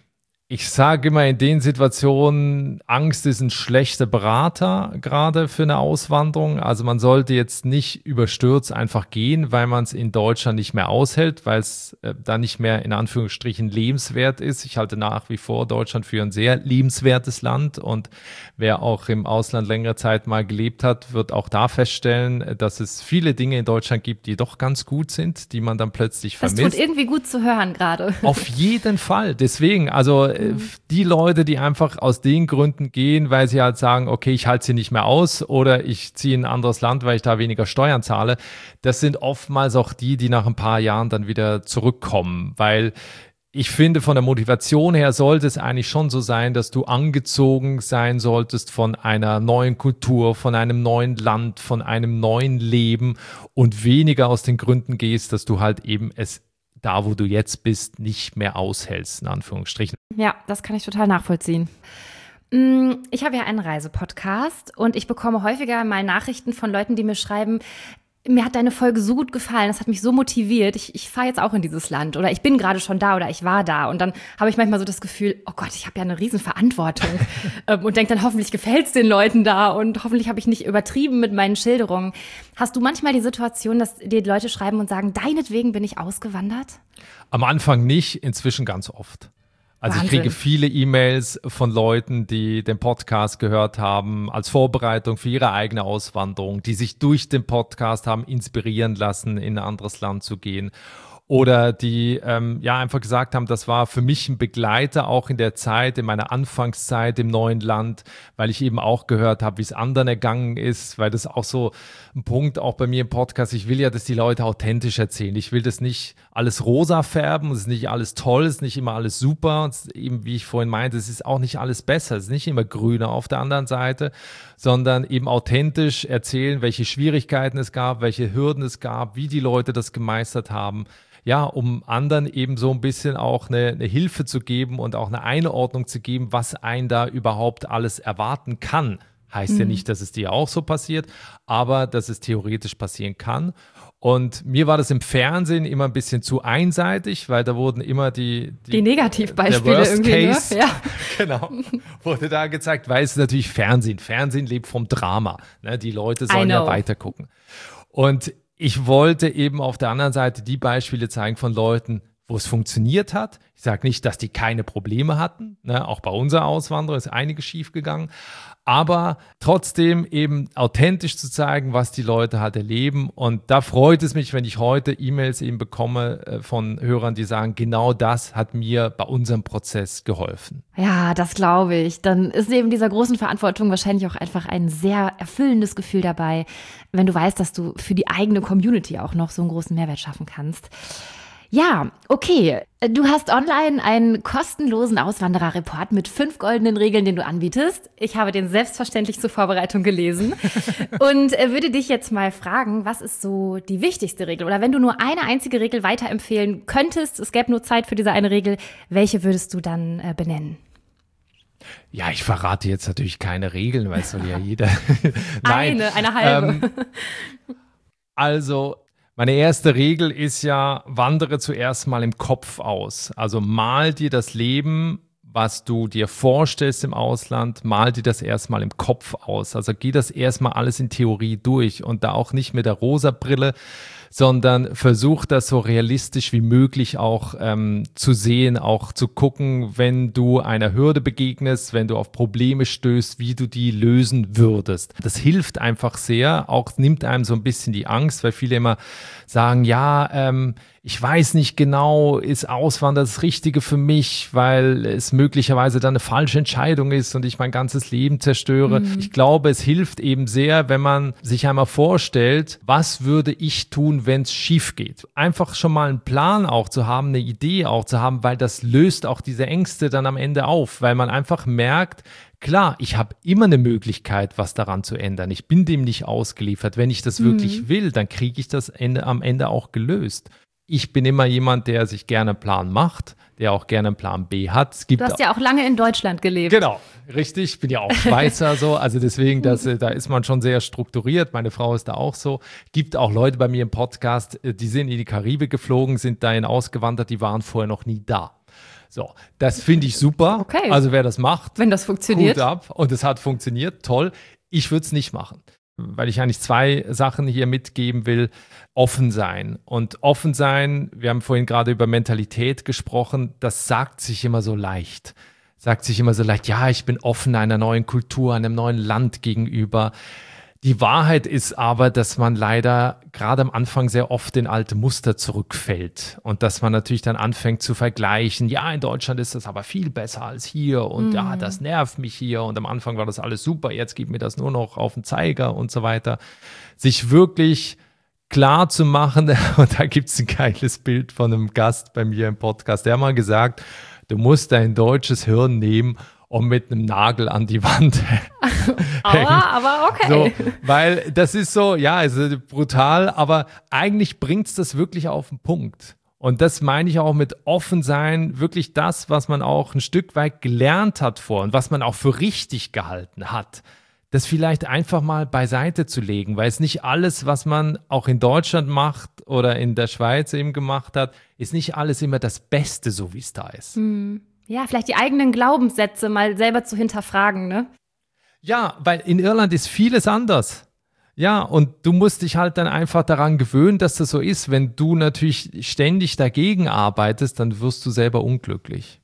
Ich sage immer in den Situationen, Angst ist ein schlechter Berater gerade für eine Auswanderung. Also man sollte jetzt nicht überstürzt einfach gehen, weil man es in Deutschland nicht mehr aushält, weil es äh, da nicht mehr in Anführungsstrichen lebenswert ist. Ich halte nach wie vor Deutschland für ein sehr lebenswertes Land und wer auch im Ausland längere Zeit mal gelebt hat, wird auch da feststellen, dass es viele Dinge in Deutschland gibt, die doch ganz gut sind, die man dann plötzlich vermisst. Das tut irgendwie gut zu hören gerade. Auf jeden Fall. Deswegen, also die Leute, die einfach aus den Gründen gehen, weil sie halt sagen, okay, ich halte sie nicht mehr aus oder ich ziehe in ein anderes Land, weil ich da weniger Steuern zahle, das sind oftmals auch die, die nach ein paar Jahren dann wieder zurückkommen, weil ich finde, von der Motivation her sollte es eigentlich schon so sein, dass du angezogen sein solltest von einer neuen Kultur, von einem neuen Land, von einem neuen Leben und weniger aus den Gründen gehst, dass du halt eben es da, wo du jetzt bist, nicht mehr aushältst, in Anführungsstrichen. Ja, das kann ich total nachvollziehen. Ich habe ja einen Reisepodcast und ich bekomme häufiger mal Nachrichten von Leuten, die mir schreiben, mir hat deine Folge so gut gefallen, das hat mich so motiviert, ich, ich fahre jetzt auch in dieses Land oder ich bin gerade schon da oder ich war da. Und dann habe ich manchmal so das Gefühl, oh Gott, ich habe ja eine riesen Verantwortung ähm, und denke dann, hoffentlich gefällt es den Leuten da und hoffentlich habe ich nicht übertrieben mit meinen Schilderungen. Hast du manchmal die Situation, dass dir die Leute schreiben und sagen, deinetwegen bin ich ausgewandert? Am Anfang nicht, inzwischen ganz oft. Also Wahnsinn. Ich kriege viele E-Mails von Leuten, die den Podcast gehört haben, als Vorbereitung für ihre eigene Auswanderung, die sich durch den Podcast haben inspirieren lassen, in ein anderes Land zu gehen. Oder die ähm, ja einfach gesagt haben, das war für mich ein Begleiter auch in der Zeit, in meiner Anfangszeit im neuen Land, weil ich eben auch gehört habe, wie es anderen ergangen ist, weil das auch so ein Punkt auch bei mir im Podcast, ich will ja, dass die Leute authentisch erzählen. Ich will das nicht alles rosa färben, es ist nicht alles toll, es ist nicht immer alles super und eben, wie ich vorhin meinte, es ist auch nicht alles besser, es ist nicht immer grüner auf der anderen Seite, sondern eben authentisch erzählen, welche Schwierigkeiten es gab, welche Hürden es gab, wie die Leute das gemeistert haben. Ja, um anderen eben so ein bisschen auch eine, eine Hilfe zu geben und auch eine Einordnung zu geben, was einen da überhaupt alles erwarten kann. Heißt mhm. ja nicht, dass es dir auch so passiert, aber dass es theoretisch passieren kann. Und mir war das im Fernsehen immer ein bisschen zu einseitig, weil da wurden immer die Die, die Negativbeispiele irgendwie, Case, ne? Ja. Genau, wurde da gezeigt, weil es ist natürlich Fernsehen. Fernsehen lebt vom Drama. Ne? Die Leute sollen ja weitergucken. Und ich wollte eben auf der anderen Seite die Beispiele zeigen von Leuten, wo es funktioniert hat. Ich sage nicht, dass die keine Probleme hatten. Ne? Auch bei unserer Auswanderung ist einiges schiefgegangen. Aber trotzdem eben authentisch zu zeigen, was die Leute halt erleben. Und da freut es mich, wenn ich heute E-Mails eben bekomme äh, von Hörern, die sagen, genau das hat mir bei unserem Prozess geholfen. Ja, das glaube ich. Dann ist neben dieser großen Verantwortung wahrscheinlich auch einfach ein sehr erfüllendes Gefühl dabei, wenn du weißt, dass du für die eigene Community auch noch so einen großen Mehrwert schaffen kannst. Ja, okay. Du hast online einen kostenlosen Auswandererreport mit fünf goldenen Regeln, den du anbietest. Ich habe den selbstverständlich zur Vorbereitung gelesen und würde dich jetzt mal fragen, was ist so die wichtigste Regel? Oder wenn du nur eine einzige Regel weiterempfehlen könntest, es gäbe nur Zeit für diese eine Regel, welche würdest du dann äh, benennen? Ja, ich verrate jetzt natürlich keine Regeln, weil es soll ja jeder. Nein, eine, eine halbe. Ähm, also meine erste Regel ist ja, wandere zuerst mal im Kopf aus. Also mal dir das Leben, was du dir vorstellst im Ausland, mal dir das erstmal im Kopf aus. Also geh das erstmal alles in Theorie durch und da auch nicht mit der rosa Brille, sondern versuch das so realistisch wie möglich auch ähm, zu sehen, auch zu gucken, wenn du einer Hürde begegnest, wenn du auf Probleme stößt, wie du die lösen würdest. Das hilft einfach sehr, auch nimmt einem so ein bisschen die Angst, weil viele immer sagen, ja, ähm, ich weiß nicht genau, ist Auswandern das Richtige für mich, weil es möglicherweise dann eine falsche Entscheidung ist und ich mein ganzes Leben zerstöre. Mhm. Ich glaube, es hilft eben sehr, wenn man sich einmal vorstellt, was würde ich tun, wenn es schief geht. Einfach schon mal einen Plan auch zu haben, eine Idee auch zu haben, weil das löst auch diese Ängste dann am Ende auf, weil man einfach merkt, klar, ich habe immer eine Möglichkeit, was daran zu ändern. Ich bin dem nicht ausgeliefert. Wenn ich das mhm. wirklich will, dann kriege ich das Ende, am Ende auch gelöst. Ich bin immer jemand, der sich gerne einen Plan macht, der auch gerne einen Plan B hat. Es gibt du hast ja auch lange in Deutschland gelebt. Genau, richtig. Ich bin ja auch Schweizer so, also deswegen, das, da ist man schon sehr strukturiert. Meine Frau ist da auch so. Gibt auch Leute bei mir im Podcast, die sind in die Karibik geflogen, sind dahin ausgewandert, die waren vorher noch nie da. So, das finde ich super. Okay. Also wer das macht, wenn das funktioniert, Hut ab. Und es hat funktioniert, toll. Ich würde es nicht machen, weil ich eigentlich zwei Sachen hier mitgeben will. Offen sein. Und offen sein, wir haben vorhin gerade über Mentalität gesprochen, das sagt sich immer so leicht. Sagt sich immer so leicht, ja, ich bin offen einer neuen Kultur, einem neuen Land gegenüber. Die Wahrheit ist aber, dass man leider gerade am Anfang sehr oft in alte Muster zurückfällt und dass man natürlich dann anfängt zu vergleichen. Ja, in Deutschland ist das aber viel besser als hier und mhm. ja, das nervt mich hier und am Anfang war das alles super, jetzt geht mir das nur noch auf den Zeiger und so weiter. Sich wirklich klar zu machen, und da gibt es ein geiles Bild von einem Gast bei mir im Podcast, der hat mal gesagt, du musst dein deutsches Hirn nehmen und mit einem Nagel an die Wand aber, aber okay. So, weil das ist so, ja, also brutal, aber eigentlich bringt es das wirklich auf den Punkt. Und das meine ich auch mit offen sein, wirklich das, was man auch ein Stück weit gelernt hat vor und was man auch für richtig gehalten hat, das vielleicht einfach mal beiseite zu legen, weil es nicht alles, was man auch in Deutschland macht oder in der Schweiz eben gemacht hat, ist nicht alles immer das Beste, so wie es da ist. Hm. Ja, vielleicht die eigenen Glaubenssätze mal selber zu hinterfragen, ne? Ja, weil in Irland ist vieles anders. Ja, und du musst dich halt dann einfach daran gewöhnen, dass das so ist. Wenn du natürlich ständig dagegen arbeitest, dann wirst du selber unglücklich.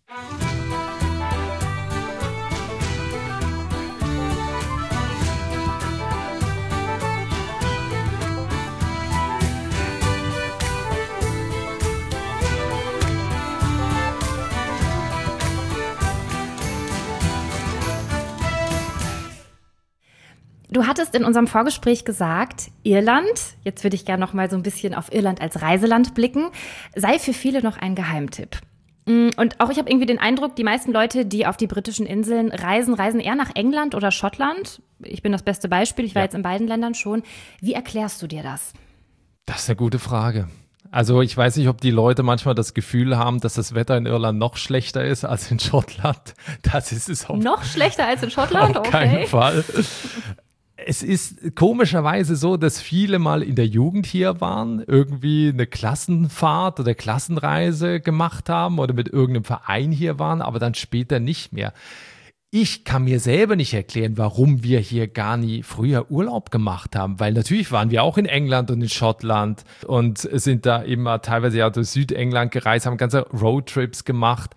Du hattest in unserem Vorgespräch gesagt, Irland, jetzt würde ich gerne noch mal so ein bisschen auf Irland als Reiseland blicken, sei für viele noch ein Geheimtipp. Und auch ich habe irgendwie den Eindruck, die meisten Leute, die auf die britischen Inseln reisen, reisen eher nach England oder Schottland. Ich bin das beste Beispiel, ich war ja. jetzt in beiden Ländern schon. Wie erklärst du dir das? Das ist eine gute Frage. Also ich weiß nicht, ob die Leute manchmal das Gefühl haben, dass das Wetter in Irland noch schlechter ist als in Schottland. Das ist es auch. Noch schlechter als in Schottland? Auf okay. keinen Fall. Es ist komischerweise so, dass viele mal in der Jugend hier waren, irgendwie eine Klassenfahrt oder Klassenreise gemacht haben oder mit irgendeinem Verein hier waren, aber dann später nicht mehr. Ich kann mir selber nicht erklären, warum wir hier gar nie früher Urlaub gemacht haben, weil natürlich waren wir auch in England und in Schottland und sind da immer teilweise ja durch Südengland gereist, haben ganze Roadtrips gemacht.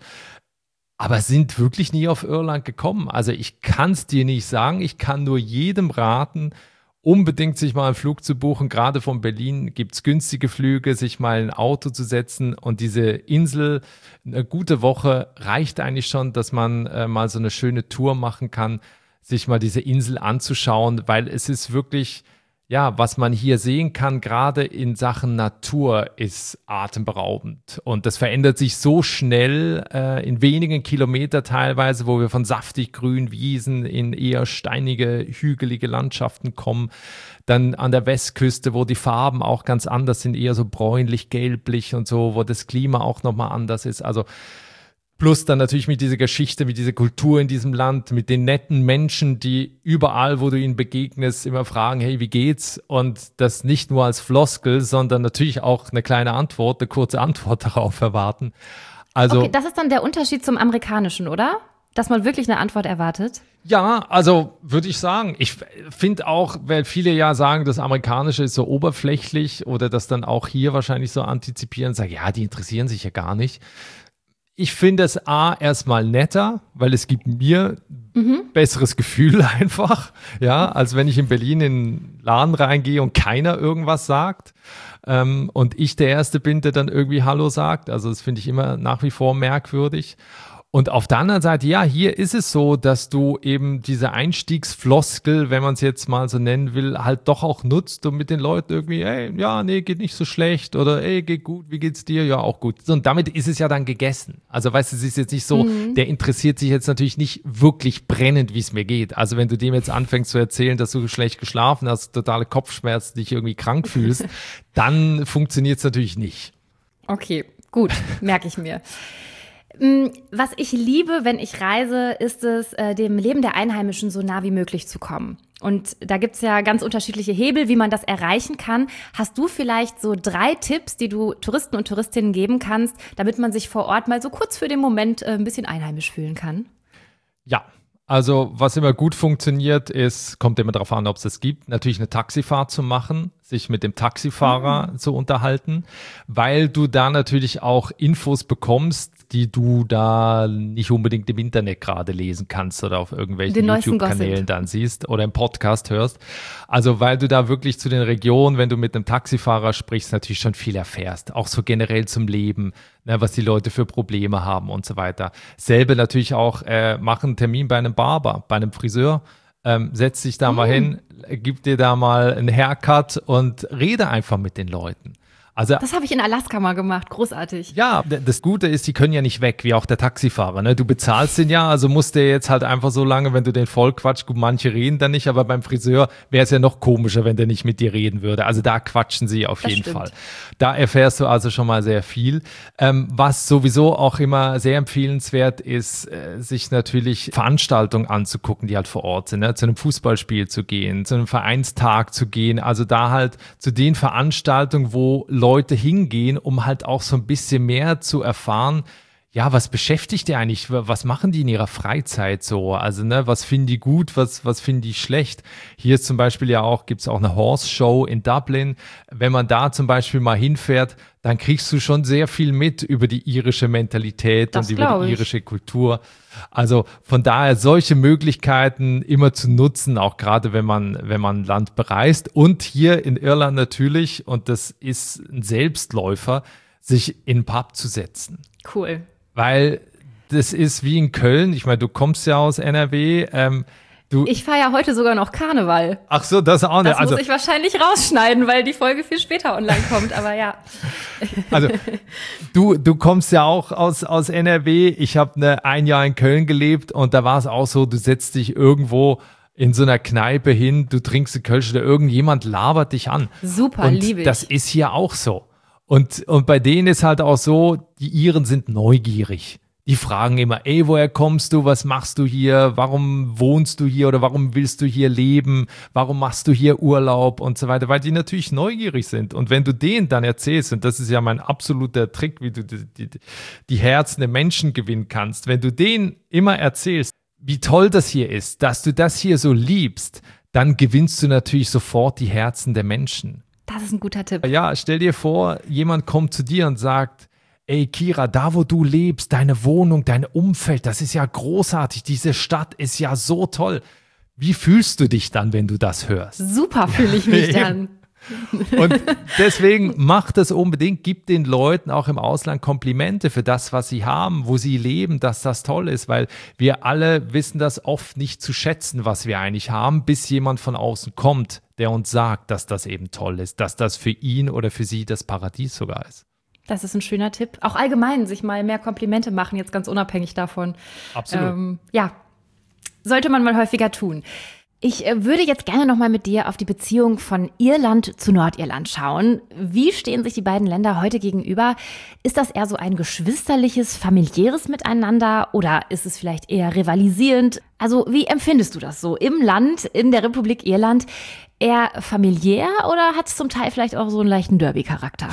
Aber sind wirklich nie auf Irland gekommen. Also ich kann es dir nicht sagen. Ich kann nur jedem raten, unbedingt sich mal einen Flug zu buchen. Gerade von Berlin gibt es günstige Flüge, sich mal in ein Auto zu setzen. Und diese Insel, eine gute Woche reicht eigentlich schon, dass man äh, mal so eine schöne Tour machen kann, sich mal diese Insel anzuschauen, weil es ist wirklich... Ja, was man hier sehen kann, gerade in Sachen Natur, ist atemberaubend. Und das verändert sich so schnell, äh, in wenigen Kilometern teilweise, wo wir von saftig grünen Wiesen in eher steinige, hügelige Landschaften kommen. Dann an der Westküste, wo die Farben auch ganz anders sind, eher so bräunlich, gelblich und so, wo das Klima auch nochmal anders ist. Also plus dann natürlich mit dieser Geschichte, mit dieser Kultur in diesem Land, mit den netten Menschen, die überall, wo du ihnen begegnest, immer fragen, hey, wie geht's? Und das nicht nur als Floskel, sondern natürlich auch eine kleine Antwort, eine kurze Antwort darauf erwarten. Also, okay, das ist dann der Unterschied zum Amerikanischen, oder? Dass man wirklich eine Antwort erwartet? Ja, also würde ich sagen. Ich finde auch, weil viele ja sagen, das Amerikanische ist so oberflächlich oder das dann auch hier wahrscheinlich so antizipieren, sagen, ja, die interessieren sich ja gar nicht. Ich finde es A, erstmal netter, weil es gibt mir mhm. besseres Gefühl einfach, ja, als wenn ich in Berlin in einen Laden reingehe und keiner irgendwas sagt ähm, und ich der Erste bin, der dann irgendwie Hallo sagt. Also das finde ich immer nach wie vor merkwürdig. Und auf der anderen Seite, ja, hier ist es so, dass du eben diese Einstiegsfloskel, wenn man es jetzt mal so nennen will, halt doch auch nutzt und mit den Leuten irgendwie, ey, ja, nee, geht nicht so schlecht oder ey, geht gut, wie geht's dir? Ja, auch gut. Und damit ist es ja dann gegessen. Also weißt du, es ist jetzt nicht so, mhm. der interessiert sich jetzt natürlich nicht wirklich brennend, wie es mir geht. Also wenn du dem jetzt anfängst zu erzählen, dass du schlecht geschlafen hast, totale Kopfschmerzen, dich irgendwie krank fühlst, dann funktioniert es natürlich nicht. Okay, gut, merke ich mir. Was ich liebe, wenn ich reise, ist es, dem Leben der Einheimischen so nah wie möglich zu kommen. Und da gibt's ja ganz unterschiedliche Hebel, wie man das erreichen kann. Hast du vielleicht so drei Tipps, die du Touristen und Touristinnen geben kannst, damit man sich vor Ort mal so kurz für den Moment ein bisschen einheimisch fühlen kann? Ja. Also was immer gut funktioniert ist, kommt immer darauf an, ob es das gibt, natürlich eine Taxifahrt zu machen, sich mit dem Taxifahrer mhm. zu unterhalten, weil du da natürlich auch Infos bekommst, die du da nicht unbedingt im Internet gerade lesen kannst oder auf irgendwelchen YouTube-Kanälen dann siehst oder im Podcast hörst. Also weil du da wirklich zu den Regionen, wenn du mit einem Taxifahrer sprichst, natürlich schon viel erfährst, auch so generell zum Leben, ne, was die Leute für Probleme haben und so weiter. Selbe natürlich auch, äh, mach einen Termin bei einem Barber, bei einem Friseur, ähm, setz dich da mhm. mal hin, gib dir da mal einen Haircut und rede einfach mit den Leuten. Also, das habe ich in Alaska mal gemacht, großartig. Ja, das Gute ist, die können ja nicht weg, wie auch der Taxifahrer. Ne? Du bezahlst den ja, also musst der jetzt halt einfach so lange, wenn du den voll quatschst, gut, manche reden dann nicht, aber beim Friseur wäre es ja noch komischer, wenn der nicht mit dir reden würde. Also da quatschen sie auf Das jeden stimmt. Fall. Da erfährst du also schon mal sehr viel. Ähm, was sowieso auch immer sehr empfehlenswert ist, äh, sich natürlich Veranstaltungen anzugucken, die halt vor Ort sind. Ne? Zu einem Fußballspiel zu gehen, zu einem Vereinstag zu gehen. Also da halt zu den Veranstaltungen, wo Leute hingehen, um halt auch so ein bisschen mehr zu erfahren, ja, was beschäftigt die eigentlich? Was machen die in ihrer Freizeit so? Also, ne, was finden die gut, was, was finden die schlecht? Hier ist zum Beispiel ja auch, gibt es auch eine Horse Show in Dublin. Wenn man da zum Beispiel mal hinfährt, dann kriegst du schon sehr viel mit über die irische Mentalität Das und über glaub die ich. irische Kultur. Also von daher solche Möglichkeiten immer zu nutzen, auch gerade wenn man, wenn man ein Land bereist. Und hier in Irland natürlich, und das ist ein Selbstläufer, sich in einen Pub zu setzen. Cool. Weil das ist wie in Köln. Ich meine, du kommst ja aus N R W. Ähm, du, Ich feiere ja heute sogar noch Karneval. ach so, das auch nicht. Das Also, muss ich wahrscheinlich rausschneiden, weil die Folge viel später online kommt, aber ja. also du, du kommst ja auch aus, aus N R W. Ich habe ne, ein Jahr in Köln gelebt und da war es auch so, du setzt dich irgendwo in so einer Kneipe hin, du trinkst einen Kölsch oder irgendjemand labert dich an. Super, und liebe ich. das ist hier auch so. Und, und bei denen ist halt auch so, die Iren sind neugierig. Die fragen immer, ey, woher kommst du, was machst du hier, warum wohnst du hier oder warum willst du hier leben, warum machst du hier Urlaub und so weiter, weil die natürlich neugierig sind. Und wenn du denen dann erzählst, und das ist ja mein absoluter Trick, wie du die, die, die Herzen der Menschen gewinnen kannst, wenn du denen immer erzählst, wie toll das hier ist, dass du das hier so liebst, dann gewinnst du natürlich sofort die Herzen der Menschen. Das ist ein guter Tipp. Ja, stell dir vor, jemand kommt zu dir und sagt, ey Kira, da wo du lebst, deine Wohnung, dein Umfeld, das ist ja großartig, diese Stadt ist ja so toll. Wie fühlst du dich dann, wenn du das hörst? Super fühle ich mich dann. Und deswegen mach das unbedingt, gib den Leuten auch im Ausland Komplimente für das, was sie haben, wo sie leben, dass das toll ist, weil wir alle wissen das oft nicht zu schätzen, was wir eigentlich haben, bis jemand von außen kommt, der uns sagt, dass das eben toll ist, dass das für ihn oder für sie das Paradies sogar ist. Das ist ein schöner Tipp. Auch allgemein sich mal mehr Komplimente machen, jetzt ganz unabhängig davon. Absolut. Ähm, ja, sollte man mal häufiger tun. Ich äh, würde jetzt gerne noch mal mit dir auf die Beziehung von Irland zu Nordirland schauen. Wie stehen sich die beiden Länder heute gegenüber? Ist das eher so ein geschwisterliches, familiäres Miteinander oder ist es vielleicht eher rivalisierend? Also wie empfindest du das so im Land, in der Republik Irland? Eher familiär oder hat es zum Teil vielleicht auch so einen leichten Derby-Charakter?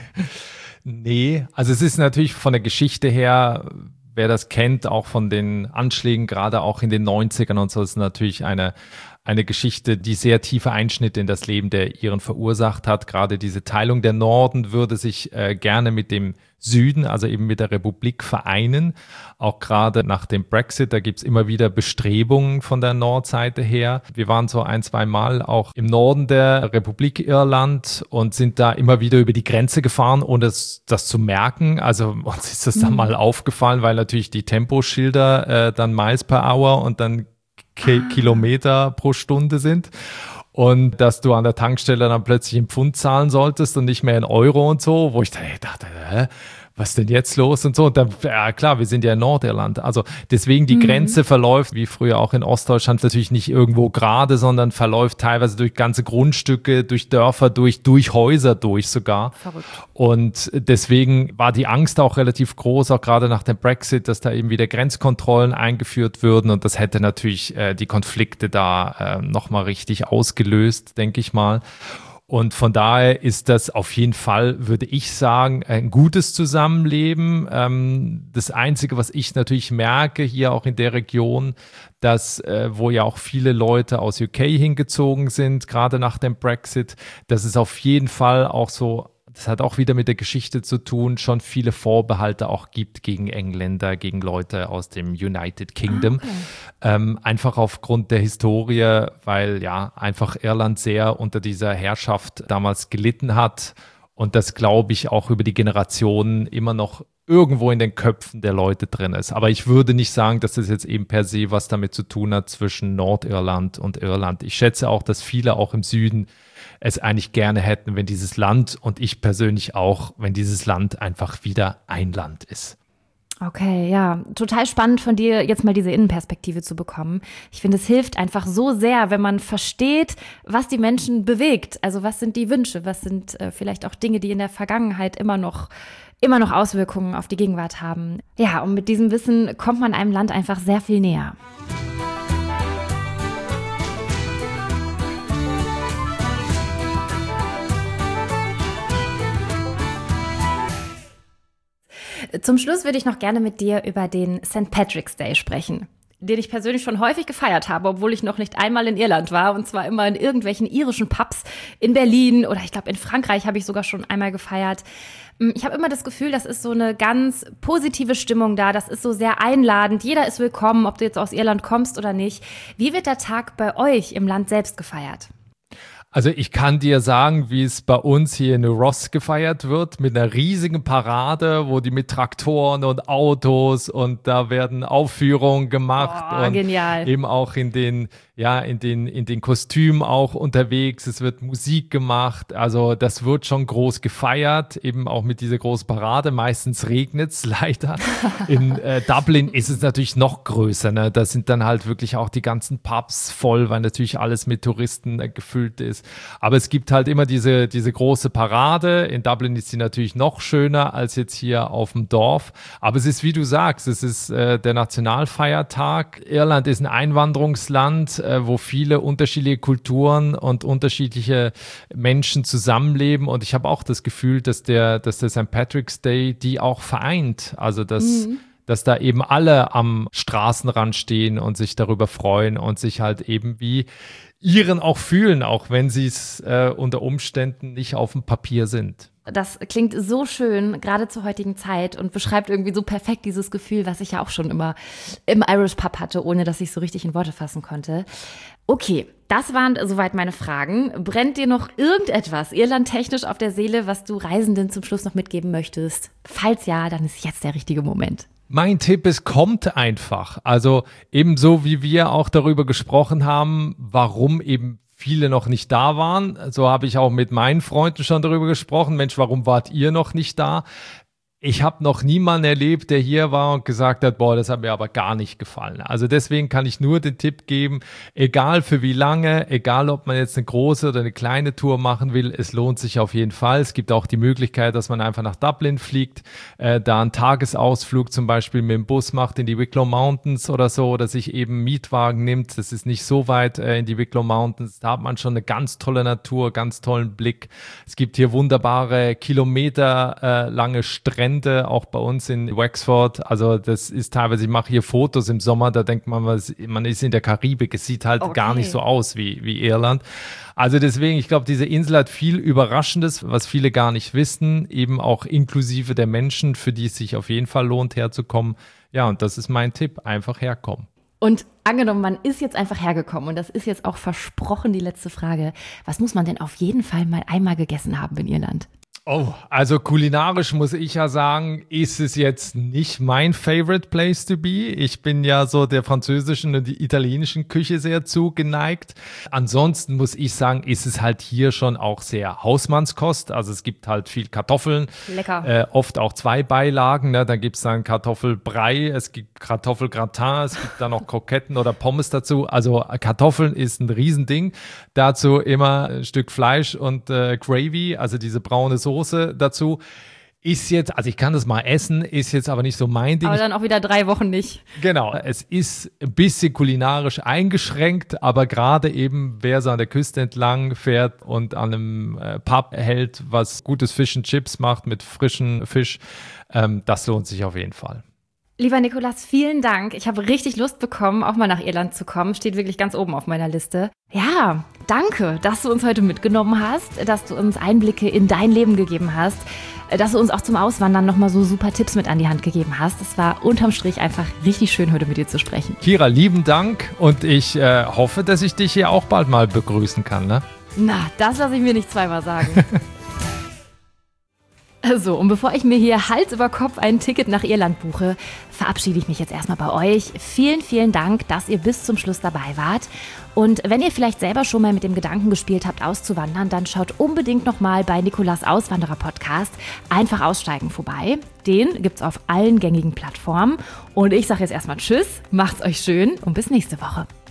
Nee, also es ist natürlich von der Geschichte her, wer das kennt, auch von den Anschlägen, gerade auch in den neunzigern und so, ist natürlich eine, eine Geschichte, die sehr tiefe Einschnitte in das Leben der Iren verursacht hat. Gerade diese Teilung der Norden würde sich äh, gerne mit dem Süden, also eben mit der Republik vereinen. Auch gerade nach dem Brexit, da gibt's immer wieder Bestrebungen von der Nordseite her. Wir waren so ein, zwei Mal auch im Norden der Republik Irland und sind da immer wieder über die Grenze gefahren, ohne das, das zu merken. Also uns ist das dann mal aufgefallen, weil natürlich die Temposchilder äh, dann Miles per Hour und dann Ki- Ah. Kilometer pro Stunde sind. Und dass du an der Tankstelle dann plötzlich in Pfund zahlen solltest und nicht mehr in Euro und so, wo ich dann dachte, hä, was denn jetzt los und so. Und dann, ja klar, wir sind ja in Nordirland. Also deswegen die Mhm. Grenze verläuft, wie früher auch in Ostdeutschland, natürlich nicht irgendwo gerade, sondern verläuft teilweise durch ganze Grundstücke, durch Dörfer, durch, durch Häuser durch sogar. Verrückt. Und deswegen war die Angst auch relativ groß, auch gerade nach dem Brexit, dass da eben wieder Grenzkontrollen eingeführt würden. Und das hätte natürlich äh, die Konflikte da äh, nochmal richtig ausgelöst, denke ich mal. Und von daher ist das auf jeden Fall, würde ich sagen, ein gutes Zusammenleben. Ähm, das Einzige, was ich natürlich merke, hier auch in der Region, dass, äh, wo ja auch viele Leute aus U K hingezogen sind, gerade nach dem Brexit, dass es auf jeden Fall auch so, das hat auch wieder mit der Geschichte zu tun, schon viele Vorbehalte auch gibt gegen Engländer, gegen Leute aus dem United Kingdom. Okay. Ähm, einfach aufgrund der Historie, weil ja einfach Irland sehr unter dieser Herrschaft damals gelitten hat und das, glaube ich, auch über die Generationen immer noch irgendwo in den Köpfen der Leute drin ist. Aber ich würde nicht sagen, dass das jetzt eben per se was damit zu tun hat zwischen Nordirland und Irland. Ich schätze auch, dass viele auch im Süden es eigentlich gerne hätten, wenn dieses Land und ich persönlich auch, wenn dieses Land einfach wieder ein Land ist. Okay, ja, total spannend von dir, jetzt mal diese Innenperspektive zu bekommen. Ich finde, es hilft einfach so sehr, wenn man versteht, was die Menschen bewegt. Also was sind die Wünsche, was sind äh, vielleicht auch Dinge, die in der Vergangenheit immer noch, immer noch Auswirkungen auf die Gegenwart haben. Ja, und mit diesem Wissen kommt man einem Land einfach sehr viel näher. Zum Schluss würde ich noch gerne mit dir über den Sankt Patrick's Day sprechen, den ich persönlich schon häufig gefeiert habe, obwohl ich noch nicht einmal in Irland war, und zwar immer in irgendwelchen irischen Pubs in Berlin oder ich glaube in Frankreich habe ich sogar schon einmal gefeiert. Ich habe immer das Gefühl, das ist so eine ganz positive Stimmung da, das ist so sehr einladend, jeder ist willkommen, ob du jetzt aus Irland kommst oder nicht. Wie wird der Tag bei euch im Land selbst gefeiert? Also ich kann dir sagen, wie es bei uns hier in Ross gefeiert wird, mit einer riesigen Parade, wo die mit Traktoren und Autos und da werden Aufführungen gemacht. Oh, und genial. Eben auch in den, ja, in den, in den Kostümen auch unterwegs. Es wird Musik gemacht. Also das wird schon groß gefeiert, eben auch mit dieser großen Parade. Meistens regnet es leider. In äh, Dublin ist es natürlich noch größer. Ne? Da sind dann halt wirklich auch die ganzen Pubs voll, weil natürlich alles mit Touristen äh, gefüllt ist. Aber es gibt halt immer diese, diese große Parade. In Dublin ist sie natürlich noch schöner als jetzt hier auf dem Dorf. Aber es ist, wie du sagst, es ist äh, der Nationalfeiertag. Irland ist ein Einwanderungsland, äh, wo viele unterschiedliche Kulturen und unterschiedliche Menschen zusammenleben. Und ich habe auch das Gefühl, dass der, dass der Sankt Patrick's Day die auch vereint. Also, dass mhm. dass da eben alle am Straßenrand stehen und sich darüber freuen und sich halt eben wie Iren auch fühlen, auch wenn sie es äh, unter Umständen nicht auf dem Papier sind. Das klingt so schön, gerade zur heutigen Zeit, und beschreibt irgendwie so perfekt dieses Gefühl, was ich ja auch schon immer im Irish Pub hatte, ohne dass ich so richtig in Worte fassen konnte. Okay, das waren soweit meine Fragen. Brennt dir noch irgendetwas irlandtechnisch auf der Seele, was du Reisenden zum Schluss noch mitgeben möchtest? Falls ja, dann ist jetzt der richtige Moment. Mein Tipp ist, kommt einfach. Also ebenso wie wir auch darüber gesprochen haben, warum eben viele noch nicht da waren. So habe ich auch mit meinen Freunden schon darüber gesprochen. Mensch, warum wart ihr noch nicht da? Ich habe noch niemanden erlebt, der hier war und gesagt hat, boah, das hat mir aber gar nicht gefallen. Also deswegen kann ich nur den Tipp geben, egal für wie lange, egal ob man jetzt eine große oder eine kleine Tour machen will, es lohnt sich auf jeden Fall. Es gibt auch die Möglichkeit, dass man einfach nach Dublin fliegt, äh, da einen Tagesausflug zum Beispiel mit dem Bus macht in die Wicklow Mountains oder so, oder sich eben einen Mietwagen nimmt. Das ist nicht so weit äh, in die Wicklow Mountains. Da hat man schon eine ganz tolle Natur, ganz tollen Blick. Es gibt hier wunderbare kilometerlange äh, Strände, auch bei uns in Wexford. Also das ist teilweise, ich mache hier Fotos im Sommer, da denkt man, man ist in der Karibik. Es sieht halt okay. gar nicht so aus wie, wie Irland. Also deswegen, ich glaube, diese Insel hat viel Überraschendes, was viele gar nicht wissen, eben auch inklusive der Menschen, für die es sich auf jeden Fall lohnt, herzukommen. Ja, und das ist mein Tipp, einfach herkommen. Und angenommen, man ist jetzt einfach hergekommen, und das ist jetzt auch versprochen die letzte Frage, was muss man denn auf jeden Fall mal einmal gegessen haben in Irland? Oh, also kulinarisch muss ich ja sagen, ist es jetzt nicht mein favorite place to be. Ich bin ja so der französischen und die italienischen Küche sehr zugeneigt. Ansonsten muss ich sagen, ist es halt hier schon auch sehr Hausmannskost. Also es gibt halt viel Kartoffeln. Lecker. Äh, oft auch zwei Beilagen. Ne? Da gibt es dann Kartoffelbrei, es gibt Kartoffelgratin, es gibt dann noch Kroketten oder Pommes dazu. Also Kartoffeln ist ein Riesending. Dazu immer ein Stück Fleisch und äh, Gravy, also diese braune Soße dazu. Ist jetzt, also ich kann das mal essen, ist jetzt aber nicht so mein Ding. Aber dann auch wieder drei Wochen nicht. Genau, es ist ein bisschen kulinarisch eingeschränkt, aber gerade eben, wer so an der Küste entlang fährt und an einem äh, Pub hält, was gutes Fish and Chips macht mit frischem Fisch, ähm, das lohnt sich auf jeden Fall. Lieber Nicolas, vielen Dank. Ich habe richtig Lust bekommen, auch mal nach Irland zu kommen. Steht wirklich ganz oben auf meiner Liste. Ja, danke, dass du uns heute mitgenommen hast, dass du uns Einblicke in dein Leben gegeben hast, dass du uns auch zum Auswandern nochmal so super Tipps mit an die Hand gegeben hast. Es war unterm Strich einfach richtig schön, heute mit dir zu sprechen. Kira, lieben Dank, und ich äh, hoffe, dass ich dich hier auch bald mal begrüßen kann, ne? Na, das lasse ich mir nicht zweimal sagen. So, und bevor ich mir hier Hals über Kopf ein Ticket nach Irland buche, verabschiede ich mich jetzt erstmal bei euch. Vielen, vielen Dank, dass ihr bis zum Schluss dabei wart. Und wenn ihr vielleicht selber schon mal mit dem Gedanken gespielt habt, auszuwandern, dann schaut unbedingt nochmal bei Nicolas Auswanderer-Podcast Einfach aussteigen vorbei. Den gibt's auf allen gängigen Plattformen. Und ich sage jetzt erstmal Tschüss, macht's euch schön und bis nächste Woche.